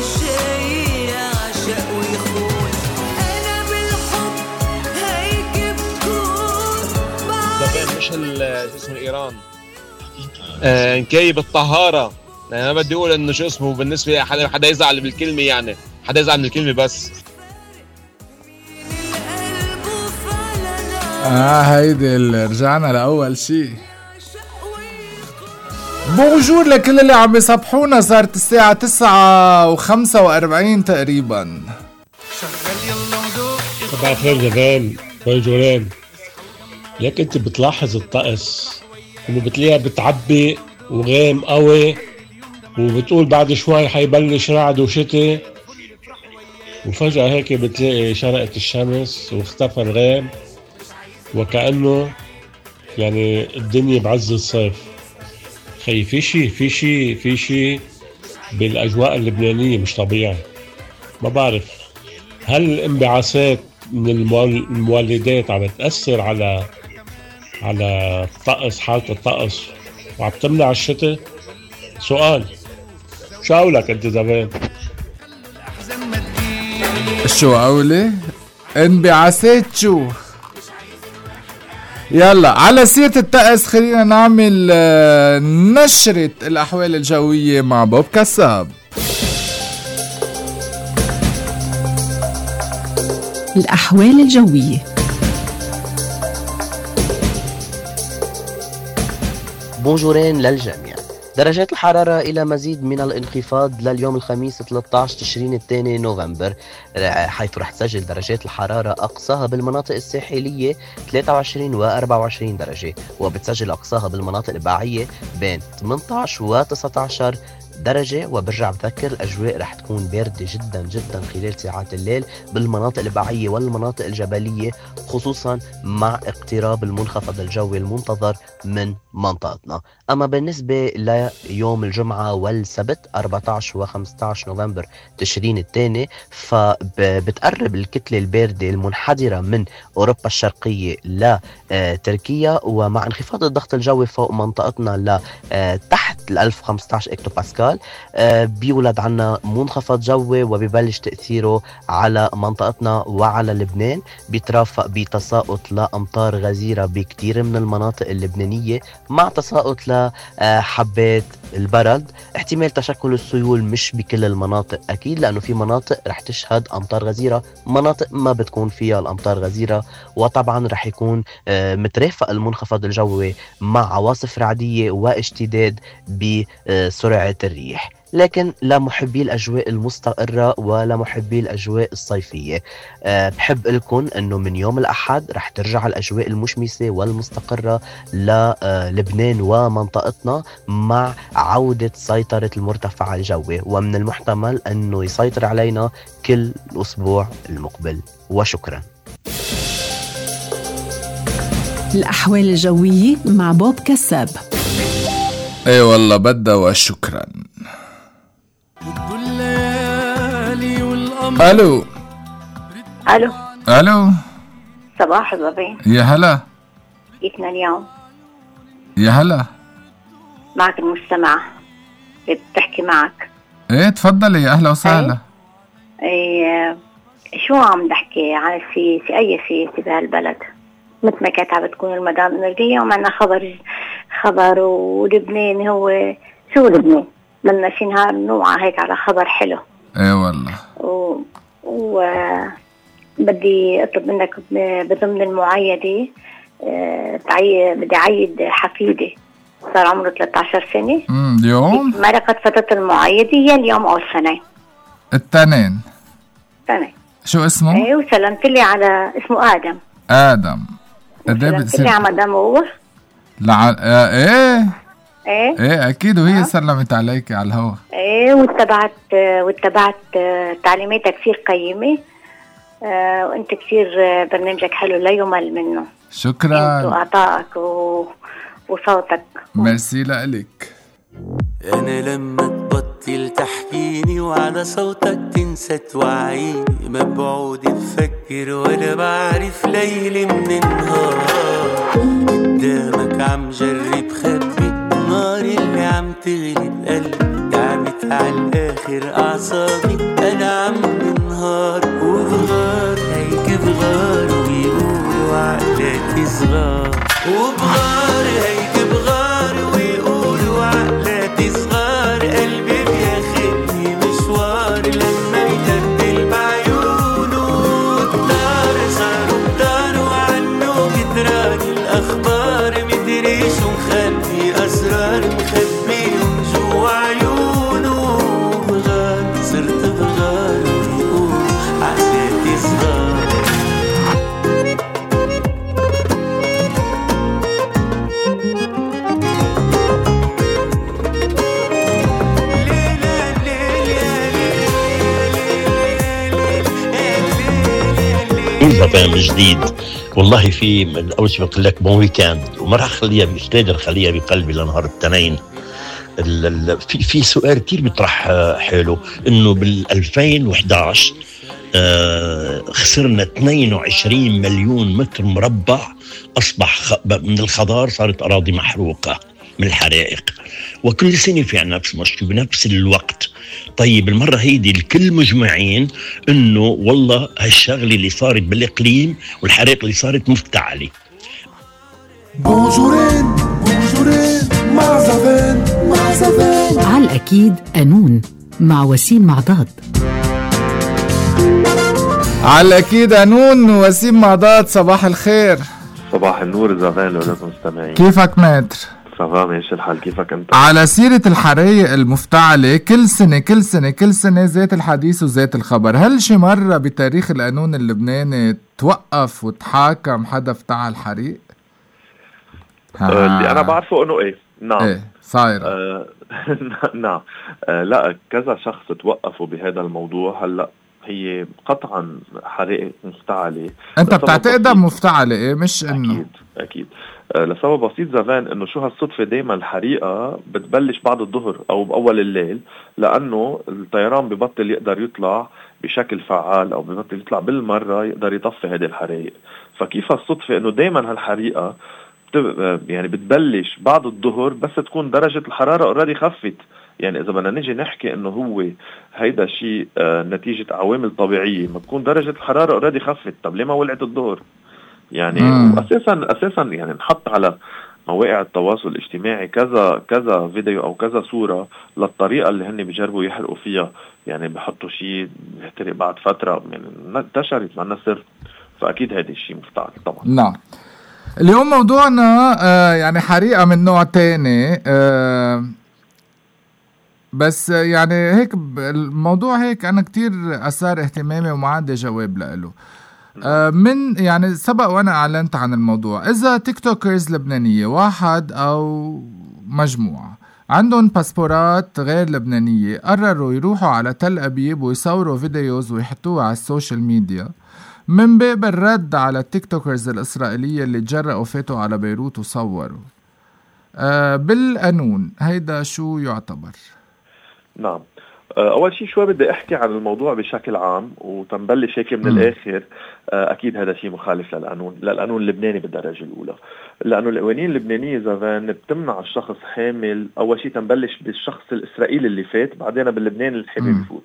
زفان مش اسمه إيران آه نكاية بالطهارة، يعني أنا بدي أقول إنه شو اسمه بالنسبة حدا حدا يزعل بالكلمة، يعني حدا يزعل من الكلمة بس. آه هيدي رجعنا لأول شيء. بونجور لكل اللي عم يصبحونا، صارت الساعة تسعة وخمسة وأربعين تقريبا. صباح الخير جبال بونجورين. ليك انت بتلاحظ الطقس انه بتلاقيها بتعبي وغيم قوي، وبتقول بعد شوي حيبلش رعد وشتي، وفجأة هيك بتلاقي شرقت الشمس واختفى الغيم، وكأنه يعني الدنيا بعز الصيف. خي في شي في شي في شي بالأجواء اللبنانية مش طبيعي. ما بعرف هل الانبعاثات من المولدات عم تأثر على على الطقس، حالة الطقس، وعم تمنع الشتاء. سؤال، شو قولك انت زمان؟ شو قولي؟ انبعاثات شو؟ يلا على سيرة الطقس خلينا نعمل نشرة الأحوال الجوية مع بوب كساب. الأحوال الجوية. بونجورين للجميع. درجات الحرارة إلى مزيد من الانخفاض لليوم الخميس ثلاثة عشر تشرين الثاني نوفمبر، حيث رح تسجل درجات الحرارة أقصاها بالمناطق الساحلية ثلاثة وعشرين و أربعة وعشرين درجة، وبتسجل أقصاها بالمناطق الباعية بين ثمانية عشر و تسعة عشر درجة. وبرجع بذكر الأجواء رح تكون باردة جدا جدا خلال ساعات الليل بالمناطق الباعية والمناطق الجبلية، خصوصا مع اقتراب المنخفض الجوي المنتظر من منطقتنا. أما بالنسبة ليوم الجمعة والسبت أربعة عشر و خمسة عشر نوفمبر تشرين الثاني، فبتقرب الكتلة الباردة المنحدرة من أوروبا الشرقية لتركيا، ومع انخفاض الضغط الجوي فوق منطقتنا لتحت ال ألف وخمسة عشر اكتو باسكال بيولد عنا منخفض جوي وبيبلش تأثيره على منطقتنا وعلى لبنان، بيترافق بتساقط لأمطار غزيرة بكتير من المناطق اللبنانية مع تساقط لحبات البرد. احتمال تشكل السيول مش بكل المناطق أكيد، لأنه في مناطق رح تشهد أمطار غزيرة، مناطق ما بتكون فيها الأمطار غزيرة. وطبعا رح يكون مترافق المنخفض الجوي مع عواصف رعدية واشتداد بسرعة الريح. لكن لمحبي الأجواء المستقرة ولمحبي الأجواء الصيفية، أه بحب لكم أنه من يوم الأحد رح ترجع الأجواء المشمسة والمستقرة للبنان ومنطقتنا مع عودة سيطرة المرتفع الجوي، ومن المحتمل أنه يسيطر علينا كل الأسبوع المقبل. وشكرا. الأحوال الجوية مع بوب كساب. اي والله بدأ وشكرا. الو الو الو صباح الخير. يا هلا. جيتنا اليوم. يا هلا. معك المستمع اللي بتحكي معك. ايه تفضلي، يا اهلا وسهلا. ايه شو عم نحكي عن السياسة، اي سياسة بهالبلد مثل ما كانت عم بتكون المدام انرجية، ومعنا خبر خبر ولبنان هو شو لبنان لما شي نهار نوعى هيك على خبر حلو. ايه والله. و, و... بدي اطلب منك بضمن المعايدة، أه... تعي... بدي اعيد حفيدي صار عمره ثلاثة عشر سنة. امم اليوم مرقت فترة المعايدة هي اليوم او السنة التنين. تنين. شو اسمه؟ ايه وسلمت لي على اسمه ادم. ادم. سلمت لي على مدام هو. لع... آه ايه ايه ايه اكيد، وهي أه؟ سلمت عليك على الهوا. ايه واتبعت واتبعت تعليماتك كثير قيمة، آه وانت كثير برنامجك حلو لا يمل منه. شكرا. وعطائك و... وصوتك. ميرسي لك. انا لما تبطل تحكيني وعلى صوتك تنسى توعيني، مبعود بفكر ولا بعرف ليل من النهار، قدامك عم جرب خبي النار اللي عم تغلب قلبي، تعبت عالاخر اعصابي انا عم بنهار، وبغار هيك بغار ويقولوا عقلاتي صغار، وبغار هيك بغار ويقولوا عقلاتي صغار، قلبي بياخدني مشوار لما يدبل بعيونه، الدار صاروا بداروا عنه كتراني الاخبار، مدري شو مخبي اسرار مخبيهم جوا عيونه، بغار صرت بغار ويقولوا عقلاتي صغار. فاهم جديد والله. في من اول شيء بقول لك بون ويكاند، وما راح اخليها مش قادر اخليها بقلبي لنهار التنين. في في سؤال كتير بيطرح حاله، انه بال ألفين وإحدى عشر آه خسرنا اثنين وعشرين مليون متر مربع، اصبح من الخضار صارت اراضي محروقه. من الحرائق، وكل سنة في عنا نفس المشكلة بنفس الوقت. طيب المرة هيدي الكل مجمعين انه والله هالشغلة اللي صارت بالاقليم والحرائق اللي صارت مفتعلة. بونجورين بونجورين مع زفان مع زفان على الأكيد قانون مع وسيم معضاد. على الأكيد قانون وسيم معضاد. صباح الخير. صباح النور زفان لولاد المستمعين. كيفك ماتر؟ صباح ماشي الحال، كيفك انت؟ على سيرة الحرايق المفتعلة، كل سنة كل سنة كل سنة زيت الحديث وزيت الخبر. هل شي مرة بتاريخ القانون اللبناني توقف وتحاكم حدا افتعل حريق؟ آه. اللي انا بعرفه انه ايه نعم ايه صايرة. آه نعم آه لا كذا شخص توقفوا بهذا الموضوع. هلا هي قطعا حرائق مفتعلة. انت بتعتقدها مفتعلة ايه مش انه؟ اكيد اكيد آه لسبب بسيط زفان، انه شو هالصدفة دايما الحريقة بتبلش بعد الظهر او باول الليل، لانه الطيران ببطل يقدر يطلع بشكل فعال او ببطل يطلع بالمرة يقدر يطفي هذه الحرائق. فكيف هالصدفة انه دايما هالحريقة يعني بتبلش بعد الظهر بس تكون درجة الحرارة اوريدي خفت. يعني إذا بدنا نيجي نحكي إنه هو هيدا شيء آه نتيجة عوامل طبيعية، ما تكون درجة الحرارة اوريدي خفت. طب ليه ما ولعت الظهر؟ يعني أساسا أساسا يعني نحط على مواقع التواصل الاجتماعي كذا كذا فيديو أو كذا صورة للطريقة اللي هن بيجربوا يحرقوا فيها. يعني بحطوا شيء يحترق بعد فترة، يعني انتشرت معنا سر. فأكيد هذا الشيء مفتعل طبعا. نعم. اليوم موضوعنا آه يعني حريقة من نوع تاني، آه بس يعني هيك الموضوع هيك أنا كتير أثار اهتمامي وما عندي جواب لإله. آه من يعني سبق وأنا أعلنت عن الموضوع، إذا تيك توكرز لبنانية واحد أو مجموعة عندهم باسبورات غير لبنانية قرروا يروحوا على تل أبيب ويصوروا فيديوز ويحطوها على السوشيال ميديا من باب الرد على التيك توكرز الإسرائيلية اللي تجرأوا فاتوا على بيروت وصوروا. آه بالقانون هيدا شو يعتبر؟ نعم آه أول شيء شوي بدي أحكي عن الموضوع بشكل عام وتنبلش هيك من م. الآخر. آه أكيد هذا شيء مخالف للقانون للقانون اللبناني بالدرجة الأولى، لأنه القوانين اللبنانية زمان بتمنع الشخص حامل. أول شيء تنبلش بالشخص الإسرائيلي اللي فات، بعدين باللبناني اللي حابب يفوت.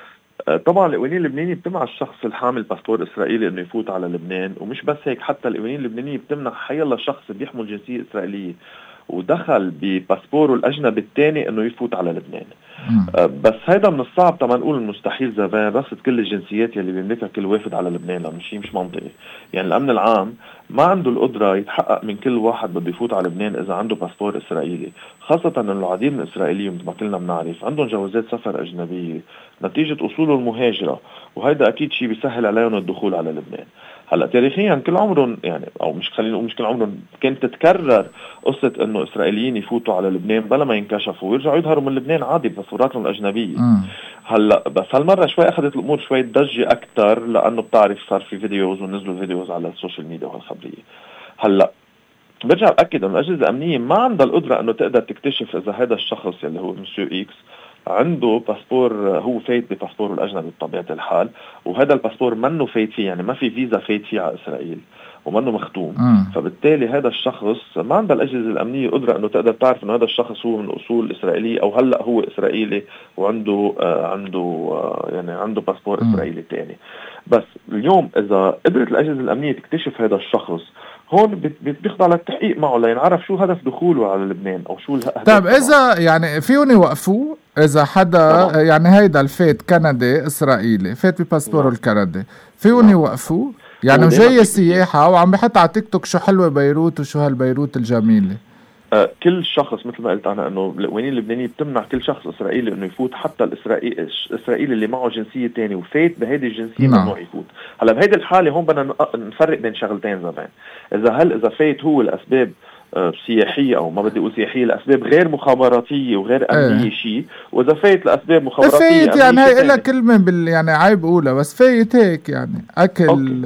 طبعا القوانين اللبنانية بتمنع الشخص الحامل باسبور إسرائيلي إنه يفوت على لبنان. ومش بس هيك، حتى القوانين اللبنانية بتمنع حيلا شخص بيحمل جنسية إسرائيلية ودخل بباسبوره الأجنبي الثاني إنه يفوت على لبنان. أه بس هذا من الصعب طبعا نقول المستحيل زمان رصد كل الجنسيات يلي بيملكها كل وافد على لبنان، لأنه شيء مش منطقي. يعني الأمن العام ما عنده القدرة يتحقق من كل واحد بده يفوت على لبنان إذا عنده باسبور إسرائيلي، خاصة أن العديد من الإسرائيليين مثل ما كلنا بنعرف عندهم جوازات سفر أجنبية نتيجة أصوله المهاجرة، وهذا أكيد شيء بيسهل عليهم الدخول على لبنان. هلا تاريخيا كل عمرهم يعني او مش خلينا نقول مش كل عمرهم كانت تتكرر قصه انه اسرائيليين يفوتوا على لبنان بلا ما ينكشفوا ويرجعوا يظهروا من لبنان عادي بباسبوراتهم الاجنبيه. هلا بس هالمره شوي اخذت الامور شوي ضجه اكثر، لانه بتعرف صار في فيديوز ونزلوا فيديوز على السوشيال ميديا وهالخبريه. هلا برجع باكد انه الاجهزه الامنيه ما عندها القدره انه تقدر تكتشف اذا هذا الشخص اللي هو مسيو اكس عنده باسبور، هو فايت بباسبوره الاجنبي بطبيعه الحال، وهذا الباسبور منه فايت فيه، يعني ما في فيزا فايت فيه على اسرائيل ومنه مختوم. مم. فبالتالي هذا الشخص ما عندها الاجهزه الامنيه قدره انه تقدر تعرف انه هذا الشخص هو من اصول اسرائيليه او هلا هو اسرائيلي وعنده آه عنده آه يعني عنده باسبور مم. اسرائيلي ثاني. بس اليوم اذا قدرت الاجهزه الامنيه تكتشف هذا الشخص، هون بيخضع للتحقيق معه لينعرف شو هدف دخوله على لبنان او شو الهدف. طيب اذا يعني فيهم يوقفوه اذا حدا طبعا. يعني هيدا الفيت كندي اسرائيلي فات بباسبوره الكندي فيهم يوقفوه، يعني جاي سياحه وعم بحط على تيك توك شو حلوه بيروت وشو هالبيروت الجميله. آه كل شخص مثل ما قلت انا انه القوانين اللبنانيه بتمنع كل شخص اسرائيلي انه يفوت، حتى الاسرائيلي الاسرائيلي اللي معه جنسيه ثانيه وفات بهيدي الجنسيه ممنوع يفوت. هلا بهيدي الحاله هون بدنا نفرق بين شغلتين زمان، اذا هل اذا فات هو الاسباب آه سياحيه او ما بدي اقول سياحيه، لاسباب غير مخابراتيه وغير امنيه اه. شيء، واذا فات لاسباب مخابراتيه فايت يعني هي لها كلمه بال يعني عيب اقولها بس فايت هيك يعني اكل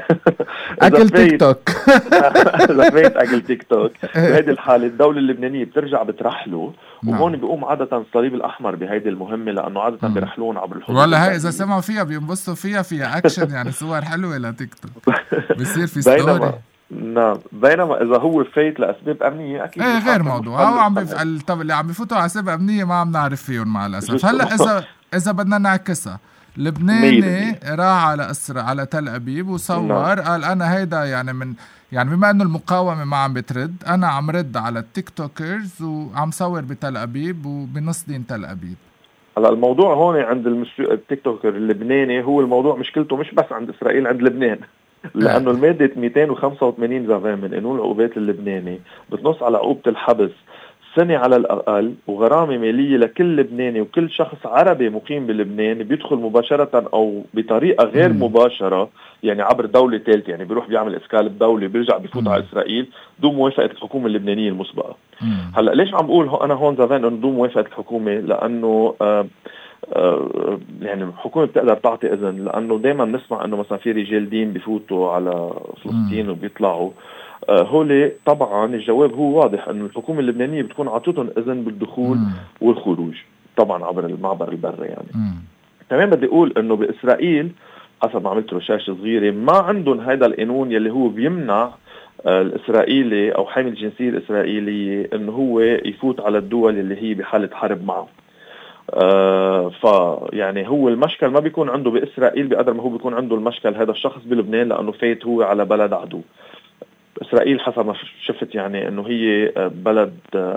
اكل تيك توك اذا فايت اكل تيك توك بهيدي الحاله الدوله اللبنانيه بترجع بترحله، وهون بيقوم عاده الصليب الاحمر بهيدي المهمه، لانه عاده بيرحلون عبر الحدود. والله هاي اذا سمعوا فيها بينبسطوا فيها، فيها اكشن يعني صور حلوه لتيك توك بصير في ستوري. نعم، بينما اذا هو فايت لاسباب امنيه اكيد ايه غير موضوع. هو عم بيفعل طب اللي عم بيفوتوا على اسباب امنيه ما عم نعرف فيهم مع الاسف. هلا اذا اذا بدنا نعكسها، لبناني راح على اسر على تل ابيب وصور نعم. قال انا هيدا يعني من يعني بما انه المقاومه ما عم بترد، انا عم رد على التيك توكرز وعم صور بتل ابيب وبنص دين تل ابيب. هلا الموضوع هون عند التيك توكر اللبناني، هو الموضوع مشكلته مش بس عند اسرائيل، عند لبنان. لانه الماده مئتين وخمسة وثمانين زافان من قانون العقوبات اللبناني بتنص على عقوبه الحبس سنه على الاقل وغرامه ماليه لكل لبناني وكل شخص عربي مقيم بلبنان بيدخل مباشره او بطريقه غير م. مباشره، يعني عبر دوله ثالثه، يعني بيروح بيعمل اسكال بدوله بيرجع بيفوت م. على اسرائيل دون موافقه الحكومه اللبنانيه المسبقه. م. هلا ليش عم بقول انا هون زافان انه دون موافقه الحكومه؟ لانه آه آه يعني الحكومه بتقدر تعطي اذن، لانه دائما نسمع انه مثلا في رجال دين بيفوتوا على فلسطين وبيطلعوا. آه هولي طبعا الجواب هو واضح انه الحكومه اللبنانيه بتكون عطتهم اذن بالدخول مم. والخروج طبعا عبر المعبر البري يعني. مم. كمان بدي اقول انه باسرائيل حسب ما عملت رشاشه صغيره ما عندهم هذا القانون يلي هو بيمنع آه الاسرائيلي او حامل الجنسيه الاسرائيليه انه هو يفوت على الدول اللي هي بحاله حرب معه. آه فيعني هو المشكل ما بيكون عنده باسرائيل بقدر ما هو بيكون عنده المشكل هذا الشخص بلبنان، لانه فايت هو على بلد عدو. إسرائيل حسب ما شفت يعني إنه هي بلد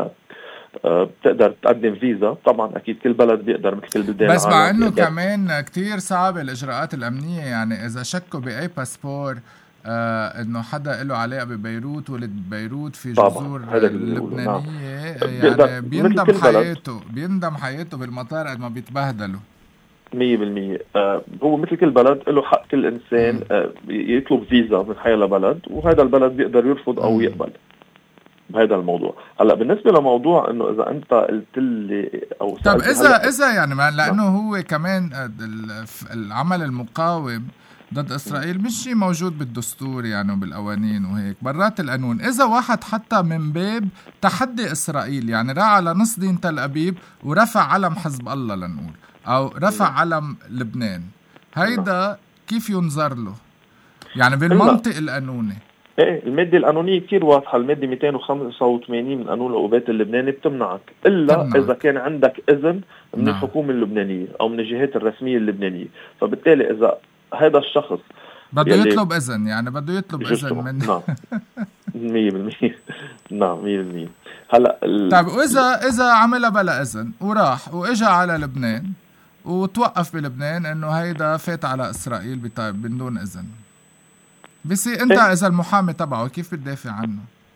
بتقدر تقدم فيزا، طبعا أكيد كل بلد بيقدر مثل كل بلدان، بس مع إنه كمان كتير صعب الإجراءات الأمنية. يعني إذا شكوا بأي باسبور آه إنه حدا له علاقة ببيروت ولد ببيروت في جزر اللبنانية يعني بيندم حياته بيندم حياته بالمطار قد ما بيتبهدلوا. مية بالمية آه هو مثل كل بلد له حق كل إنسان آه يطلب فيزا من حي لبلد، وهذا البلد بيقدر يرفض أو يقبل بهذا الموضوع. هلا بالنسبة لموضوع إنه إذا أنت قلت لي أو طب إذا إذا يعني ما لأنه هو كمان العمل المقاوم ضد إسرائيل مش شيء موجود بالدستور يعني وبالقوانين وهيك برات القانون. إذا واحد حتى من باب تحدي إسرائيل يعني راح على نص دين تل أبيب ورفع علم حزب الله لنقول أو رفع علم لبنان، هيدا كيف ينظر له يعني بالمنطق القانوني؟ ايه المادة القانونية كتير واضحة، المادة مئتين وخمسة وثمانين من قانون العقوبات اللبناني بتمنعك إلا تمنعك. إذا كان عندك إذن من نعم. الحكومة اللبنانية أو من الجهات الرسمية اللبنانية. فبالتالي إذا هذا الشخص بده يطلب إذن يعني بده يطلب إذن من نعم مية بالمية نعم مية بالمية. هلا ال... طيب وإذا إذا عملها بلا إذن وراح وإجا على لبنان وتوقف بلبنان إنه هيدا فات على إسرائيل بطيب من دون إذن، بس أنت إيه؟ إذا المحامي تبعه كيف بتدافع عنه؟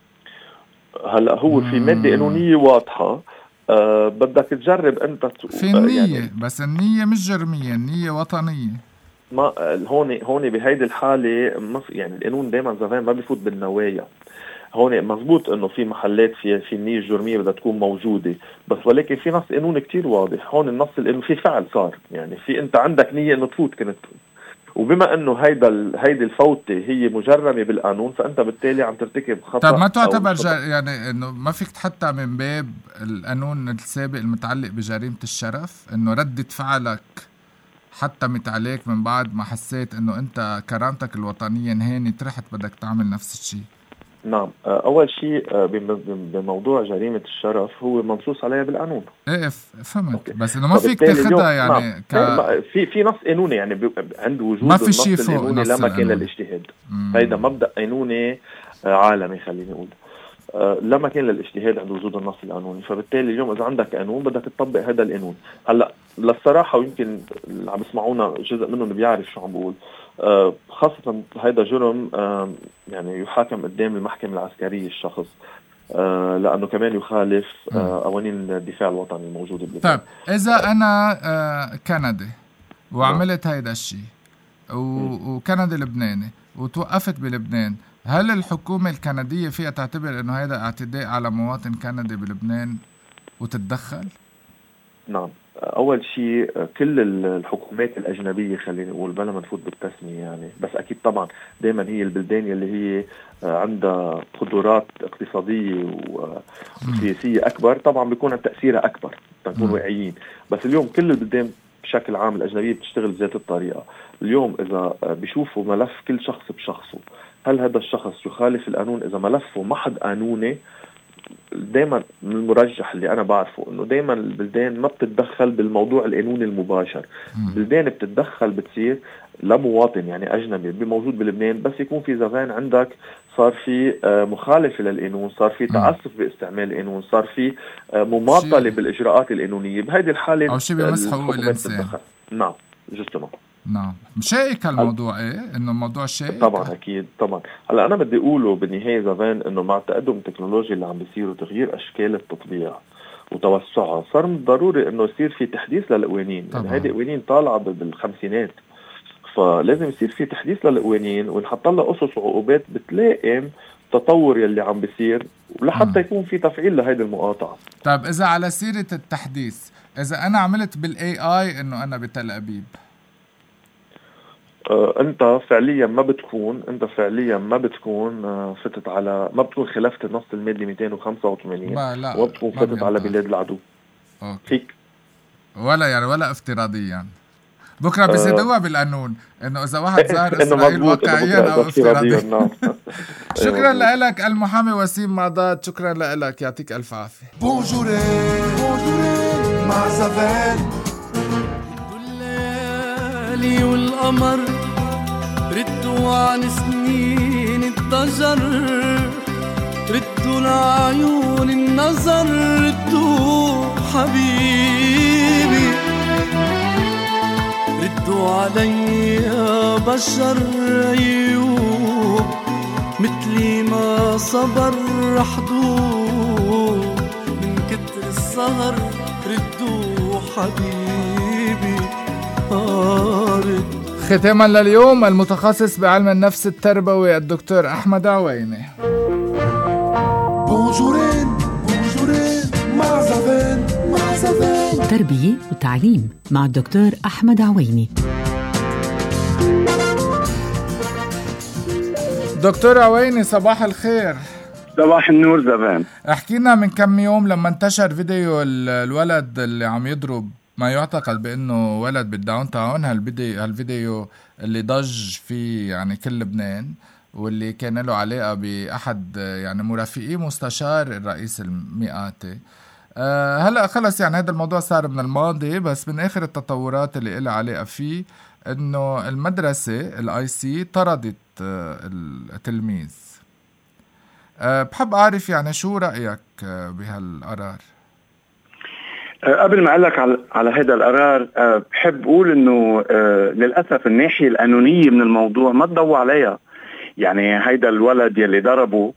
هلا هو في مادة قانونية واضحة أه بدك تجرب أنت في النية يعني... بس النية مش جرمية، النية وطنية. ما هون هون بهيدي الحالة يعني القانون دائما زمان ما بيفوت بالنوايا. هون مزبوط انه في محلات في في النية الجرمية بدها تكون موجودة، بس ولكن في نص قانون كتير واضح. هون النص القانون في فعل صار، يعني في انت عندك نية انه تفوت كنت، وبما انه هيدا هيدي الفوتة هي مجرمة بالقانون فانت بالتالي عم ترتكب خطأ. طب ما تعتبر يعني انه ما فيك حتى من باب القانون السابق المتعلق بجريمة الشرف انه ردة فعلك حتى عليك من بعد ما حسيت انه انت كرامتك الوطنية انهانت رحت بدك تعمل نفس الشيء؟ نعم اول شيء بموضوع جريمة الشرف هو منصوص عليها بالقانون. ايه فهمت، بس انه ما فيك تاخدها يعني نعم. ك... في في نص قانوني يعني عند وجود ما في شيء فوق القانوني لما كان للاجتهاد. هيدا مبدأ قانوني عالمي خليني اقول لما كان للاجتهاد عند وجود النص القانوني. فبالتالي اليوم اذا عندك قانون بدك تطبق هذا القانون. هلا للصراحه ويمكن اللي عم يسمعونا جزء منهم بيعرف شو عم بقول، أه خاصه هذا جرم أه يعني يحاكم قدام المحكمه العسكريه الشخص أه لانه كمان يخالف أه قوانين الدفاع الوطني الموجوده بلبنان. طيب اذا انا أه كندي وعملت هيدا الشيء وكندي لبناني وتوقفت بلبنان، هل الحكومة الكندية فيها تعتبر انه هذا اعتداء على مواطن كندي بلبنان وتتدخل؟ نعم اول شيء كل الحكومات الاجنبية خليني اقول بلا ما نفوت بالتسمية يعني، بس اكيد طبعا دائما هي البلدان اللي هي عندها قدرات اقتصادية وسياسية اكبر طبعا بيكون تأثيرها اكبر تكون واعيين. بس اليوم كل البلدان بشكل عام الأجنبية بتشتغل بذات الطريقة. اليوم إذا بيشوفوا ملف كل شخص بشخصه هل هذا الشخص يخالف القانون؟ إذا ملفه محض قانوني، دايما من المرجح اللي أنا بعرفه إنه دايما البلدان ما بتتدخل بالموضوع القانوني المباشر. البلدان بتتدخل بتصير لمواطن يعني أجنبي بموجود بلبنان، بس يكون في زمان عندك صار في مخالفة للقانون، صار في تعسف باستعمال القانون، صار في مماطلة بالإجراءات القانونية، بهذه الحالة أو شيء بمسح حقوق الإنسان. نعم جستما. نعم مشايك الموضوع ايه انه الموضوع شائك طبعا اكيد طبعا. هلا انا بدي اقوله بالنهايه زمان انه مع التقدم التكنولوجي اللي عم بيصير وتغيير اشكال التطبيع وتوسعها، صار من الضروري انه يصير في تحديث للقوانين. يعني هيدي قوانين طالعه بالخمسينات، فلازم يصير في تحديث للقوانين ونحط لها قصص وعقوبات بتلائم التطور يلي عم بيصير، ولحتى يكون في تفعيل لهيدي المقاطعه. طيب اذا على سيره التحديث، اذا انا عملت بالاي اي انه انا بتل ابيب، آه، انت فعليا ما بتكون انت فعليا ما بتكون آه، فتت على ما بتكون خلفت النص المادي مئتين وخمسة وثمانين، وما بتكون فتت على بلاد العدو. أوكي. فيك ولا يعني ولا افتراضيا بكره بيزيدوها آه بالقانون انه اذا واحد زار اسرائيل واقعيا او افتراضيا. نعم. شكرا لك المحامي وسيم معضاد، شكرا لك، يعطيك الف عافيه. بونجورين بونجورين مع زفان الليالي والقمر ردوا عن سنين الضجر، ردوا لعيون النظر، ردوا حبيبي، ردوا علي بشر عيوب مثلي ما صبر حدود من كتر السهر، ردوا حبيبي آرد. ختاما لليوم المتخصص بعلم النفس التربوي الدكتور أحمد عويني. بونجورين بونجورين مع زفان مع زفان تربية وتعليم مع الدكتور أحمد عويني. دكتور عويني صباح الخير. صباح النور زفان. احكينا من كم يوم لما انتشر فيديو الولد اللي عم يضرب ما يعتقد بأنه ولد بالداون تاون، هالفيديو هالفيديو اللي ضج فيه يعني كل لبنان، واللي كان له علاقة بأحد يعني مرافقي مستشار الرئيس المئاتي. أه هلأ خلص يعني هذا الموضوع صار من الماضي، بس من آخر التطورات اللي إلها علاقة فيه إنه المدرسة الاي سي طردت أه التلميذ. أه بحب أعرف يعني شو رأيك أه بهالقرار؟ قبل ما أقلك على على هذا القرار، بحب أقول إنه للأسف الناحية القانونية من الموضوع ما تضوى عليها. يعني هيدا الولد يلي ضربه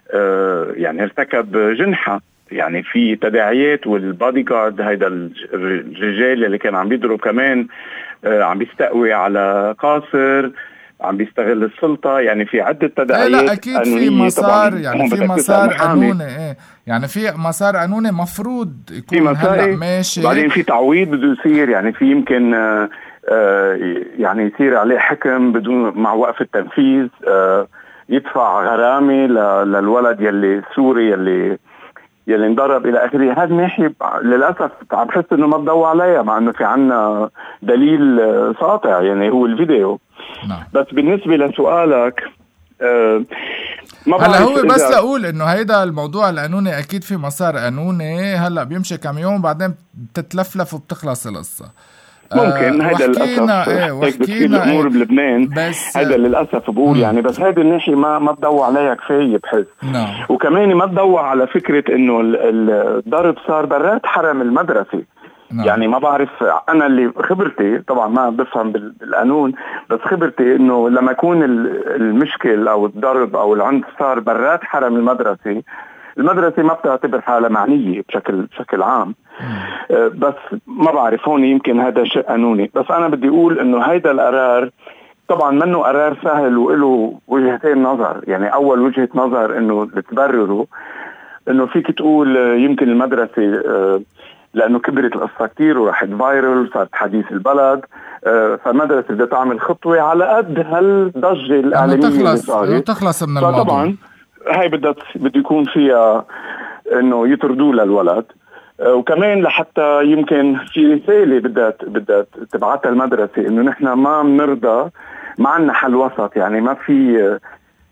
يعني ارتكب جنحة، يعني في تداعيات، والبادي جارد هيدا الرجال يلي كان عم بيضرب كمان عم بيستقوي على قاصر، عم بيستغل السلطة، يعني في عدة تداعيات. لا أكيد في مسار يعني في مسار قانوني، إيه يعني في مسار قانوني مفروض يكون هلا ماشي. بعدين في تعويض بده يصير، يعني في يمكن آه آه يعني يصير عليه حكم بدون مع وقف التنفيذ، آه يدفع غرامة للولد يلي السوري يلي يلي انضرب الى اخره. هذه ناحية للاسف عم بحس انه ما تضوى عليها، مع انه في عنا دليل ساطع يعني هو الفيديو. نعم. بس بالنسبة لسؤالك آه ما هلا هو بس لأقول إنه هيدا الموضوع القانوني أكيد في مسار قانوني، هلا بيمشي كم يوم بعدين بتتلفلف وبتخلص القصة. ممكن آه هيدا للأسف ايه هيك بتصير الأمور ايه بلبنان، هيدا للأسف بقول يعني. بس هيدا الناحية ما ما تضوى عليها كفاية بحس. نعم. وكمان ما تضوى على فكرة إنه الضرب صار برات حرم المدرسة. نعم. يعني ما بعرف أنا اللي خبرتي، طبعا ما بفهم بالقانون، بس خبرتي إنه لما يكون المشكل أو الضرب أو العنف صار برات حرم المدرسة، المدرسة ما بتعتبر حالها معنية بشكل بشكل عام. أه بس ما بعرف هون يمكن هذا شيء قانوني. بس أنا بدي أقول إنه هيدا القرار طبعا منه قرار سهل وله وجهتين نظر. يعني أول وجهة نظر إنه تبرره إنه فيك تقول يمكن المدرسة أه لأنه كبرت القصة كتير وراحت فايرل وصارت حديث البلد، أه فالمدرسة بدها تعمل خطوة على قد هالضجة الإعلامية اللي صارت، تخلص من الموضوع. فطبعا هاي بدها بده يكون فيها إنه يطردوا للولد، أه وكمان لحتى يمكن في رسالة بدها بدها تبعتها المدرسة إنه نحن ما بنرضى، ما عنا حل وسط. يعني ما في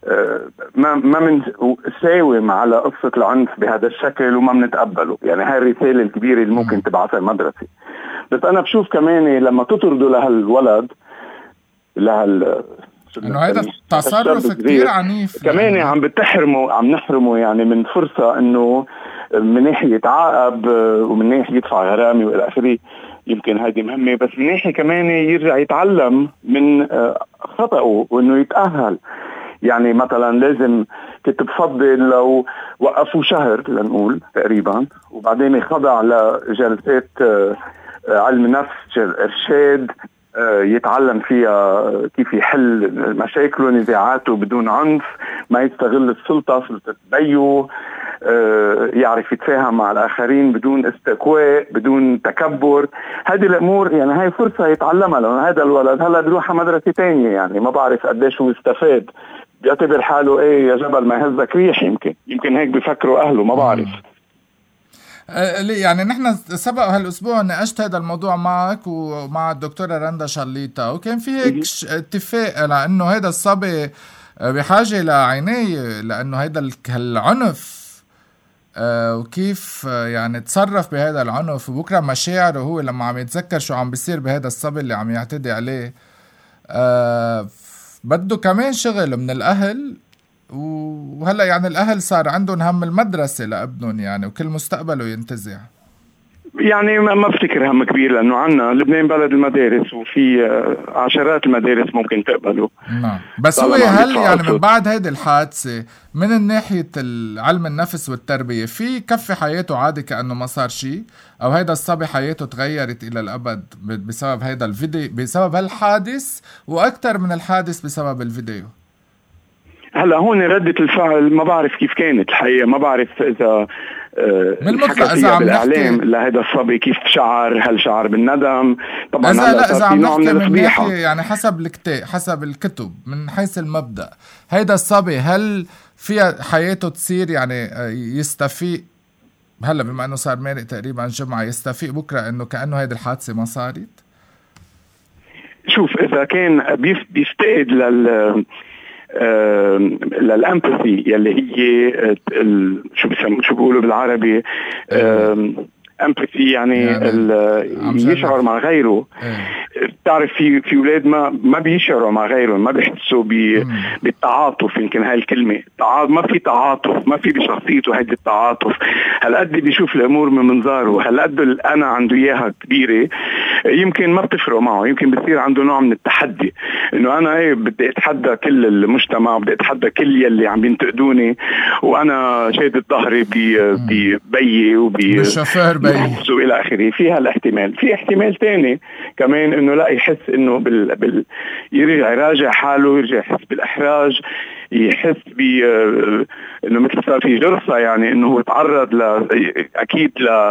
ما ما منساوم على قصة العنف بهذا الشكل وما منتقبله. يعني هاي الرسالة الكبيرة اللي ممكن تبعثها المدرسة. بس أنا بشوف كمان لما تطردوا لهالولد لهال إنه هذا تصرف كتير عنيف كمان يعني. عم بتحرموا عم نحرموا يعني من فرصة إنه من ناحية يتعاقب ومن ناحية يدفع غرامة والى آخره. يمكن هذه مهمة، بس من ناحية كمان يرجع يتعلم من خطأه وإنه يتأهل. يعني مثلا لازم كنت بفضل لو وقفوا شهر لنقول تقريبا وبعدين يخضع لجلسات علم نفس إرشاد يتعلم فيها كيف يحل مشاكله ونزاعاته بدون عنف، ما يستغل السلطة سلطة بيه، يعرف يتفاهم مع الآخرين بدون استقواء بدون تكبر. هذه الأمور يعني هاي فرصة يتعلمها، لأن هذا الولد هلا بيروح على مدرسة تانية يعني ما بعرف قديش هو استفاد. بيعتبر حاله ايه يا جبل ما يهزك ريح. يمكن يمكن هيك بيفكروا أهله ما بعرف. يعني نحن سبق هالأسبوع ناقشت هذا الموضوع معك ومع الدكتورة رندا شارليتا، وكان في هيك اتفاق لأنه هذا الصبي بحاجة لعناية، لأنه هذا العنف وكيف يعني تصرف بهذا العنف وبكرة مشاعره هو لما عم يتذكر شو عم بيصير بهذا الصبي اللي عم يعتدي عليه. بده كمان شغل من الأهل، وهلا يعني الأهل صار عندهم هم المدرسة لابنهم يعني وكل مستقبله ينتزع. يعني ما بفتكر هم كبير لأنه عنا لبنان بلد المدارس وفي عشرات المدارس ممكن تقبله. نعم بس هو هل يعني من بعد هيدي الحادثة من ناحية علم النفس والتربية في كفي حياته عادي كأنه ما صار شيء، أو هيدا الصبي حياته تغيرت إلى الأبد بسبب هيدا الفيديو بسبب هالحادث وأكتر من الحادث بسبب الفيديو؟ هلا هون ردة الفعل ما بعرف كيف كانت الحقيقة، ما بعرف إذا من مطلق إذا عم بالإعلام لهذا الصبي كيف شعر، هل شعر بالندم؟ طبعا إذا لا إذا عم نحكي من ناحية يعني حسب الكتاب حسب الكتب من حيث المبدأ هيدا الصبي هل فيها حياته تصير يعني يستفيق هلا بما أنه صار مارق تقريبا جمعة يستفيق بكرة إنه كأنه هيدي الحادثة ما صارت؟ شوف إذا كان بيفتقد لل آه للامباثي يلي هي شو بسموه شو بيقولوا بالعربي امباثي يعني, يعني يشعر مع غيره. بتعرف في في اولاد ما ما بيشعروا مع غيرهم، ما بيحسوا بالتعاطف. يمكن هاي الكلمه ما في تعاطف، ما في بشخصيته هيدي التعاطف. هالقد بيشوف الامور من منظاره، هالقد انا عنده اياها كبيره يمكن ما بتفرق معه. يمكن بصير عنده نوع من التحدي انه انا ايه بدي اتحدى كل المجتمع، بدي اتحدى كل يلي عم بينتقدوني وانا شادد ظهري ببيي وبي بحس الى اخره. فيها الاحتمال. في احتمال تاني كمان انه لا يحس انه بال... بال... يرجع يراجع حاله، يرجع يحس بالاحراج، يحس ب انه مثل صار في جرثة، يعني انه هو تعرض ل اكيد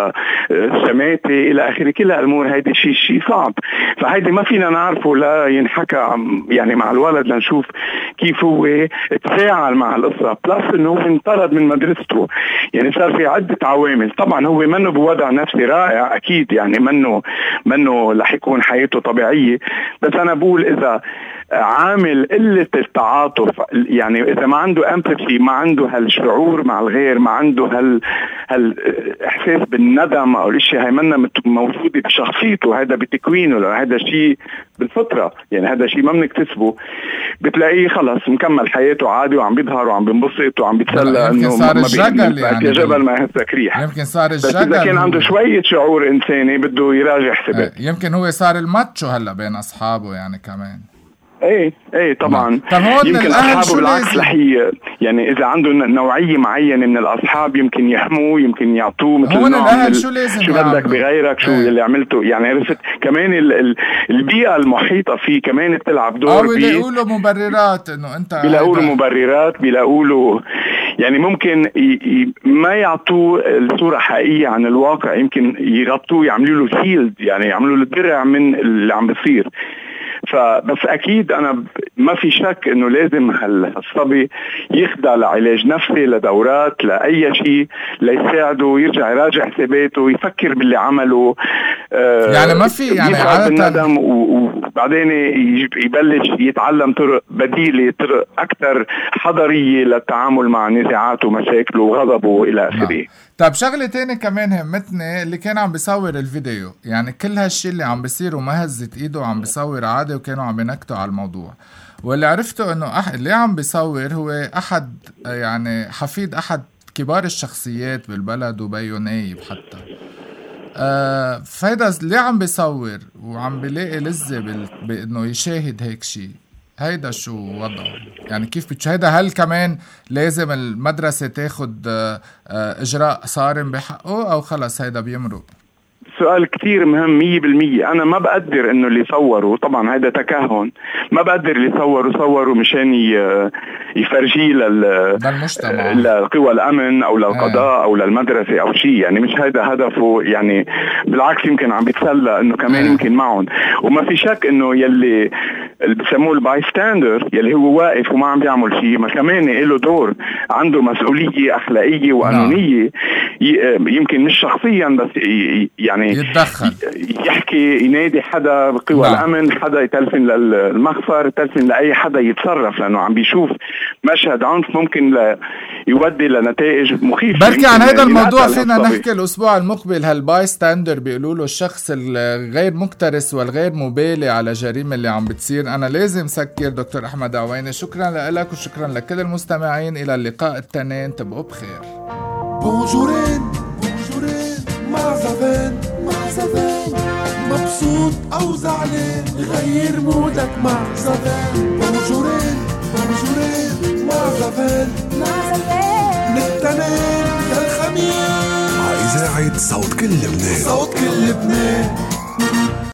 لشماتة الى اخره. كل الامور هيدي شيء شيء صعب. فهيدي ما فينا نعرفه لا ينحكى يعني مع الولد لنشوف كيف هو تفاعل مع القصة. بلس انه هو انطرد من مدرسته، يعني صار في عدة عوامل. طبعا هو منه بوضع نفسي رائع اكيد، يعني منه منه رح يكون حياته طبيعية. بس انا بقول اذا عامل قلة التعاطف، يعني إذا ما عنده امباثي، ما عنده هالشعور مع الغير، ما عنده هال هالإحساس بالندم أو الاشياء هاي منا موجودة بشخصيته، هذا بتكوينه، لأن هذا شيء بالفطرة، يعني هذا شيء ما بنكتسبه. بتلاقيه خلص مكمل حياته عادي وعم بيظهر وعم بينبسط وعم بيتسلى. يمكن صار الجقل يعني جبل ما يهزك ريح. يمكن صار الجقل. بس إذا كان عنده شوية شعور إنساني بده يراجع حسابات. يمكن هو صار الماتشو هلا بين أصحابه يعني كمان. ايه ايه طبعا. يمكن اصحابه بالعكس رح يعني اذا عنده نوعيه معينه من الاصحاب يمكن يحموه، يمكن يعطوه مثل هون الاهل شو لازم شو بدك بغيرك، شو اللي عملته. يعني عرفت كمان ال ال البيئه المحيطه فيه كمان بتلعب دور. او بيلاقوا له مبررات انه انت بيلاقوا له مبررات بيلاقوا له يعني ممكن ي ي ما يعطوه الصوره حقيقيه عن الواقع، يمكن يغطوه يعملوا له شيلد، يعني يعملوا له درع من اللي عم بيصير. فبس أكيد أنا ما في شك إنه لازم هالصبي يخضع لعلاج نفسي، لدورات، لأي شيء ليساعده يرجع يراجع حساباته، يفكر باللي عمله. يعني ما في يعني عادة بالندم و... بعدين يبلش يتعلم طرق بديلة، طرق أكثر حضرية للتعامل مع نزاعاته ومشاكله وغضبه وإلى آخره. طيب شغلة تاني كمان همتني اللي كان عم بيصور الفيديو، يعني كل هالشي اللي عم بيصير وما هزت ايده وعم بيصور عادي وكانوا عم بينكتوا على الموضوع، واللي عرفته انه أح... اللي عم بيصور هو احد يعني حفيد احد كبار الشخصيات بالبلد وبيو نايب حتى. آه فهيدا اللي عم بيصور وعم بيلاقي لذة بال... بانه يشاهد هيك شي، هيدا شو وضعه؟ يعني كيف بتشاهدها؟ هل كمان لازم المدرسة تاخد آه آه اجراء صارم بحقه او خلص هيدا بيمرق؟ سؤال كتير مهم مية بالمية. أنا ما بقدر إنه اللي صوروا، طبعا هذا تكهن، ما بقدر اللي صوروا صوروا مشان يفرجيه للمجتمع، لقوى الأمن أو للقضاء آه. أو للمدرسة أو شيء، يعني مش هذا هدفه. يعني بالعكس يمكن عم بيتسلى إنه كمان آه. يمكن معهم. وما في شك إنه يلي اللي بسموه الباي ستاندر يلي هو واقف وما عم بيعمل شيء، ما كمان له دور، عنده مسؤولية أخلاقية وقانونية. آه. يمكن مش شخصيا بس يعني يتدخل، يحكي، ينادي حدا بقوى نعم. الأمن، حدا يتلفن للمخفر، يتلفن لأي حدا يتصرف، لأنه عم بيشوف مشهد عنف ممكن ل... يودي لنتائج مخيفة. بركي عن هذا الموضوع فينا نحكي الأسبوع المقبل. هالباي ستاندر بيقولوا له الشخص الغير مكترث والغير مبالي على جريمة اللي عم بتصير. أنا لازم سكر دكتور أحمد عوينة، شكرا لك وشكرا لكل المستمعين. إلى اللقاء التنين، تبقوا بخير. بونجورين بونجورين مع زفان مع زفان، مبسوط أو زعلان غير مودك مع زفان. بونجورين بونجورين مع زفان مع زفان، من التنين للخميس مع إذاعة صوت كل لبنان، صوت كل لبنان.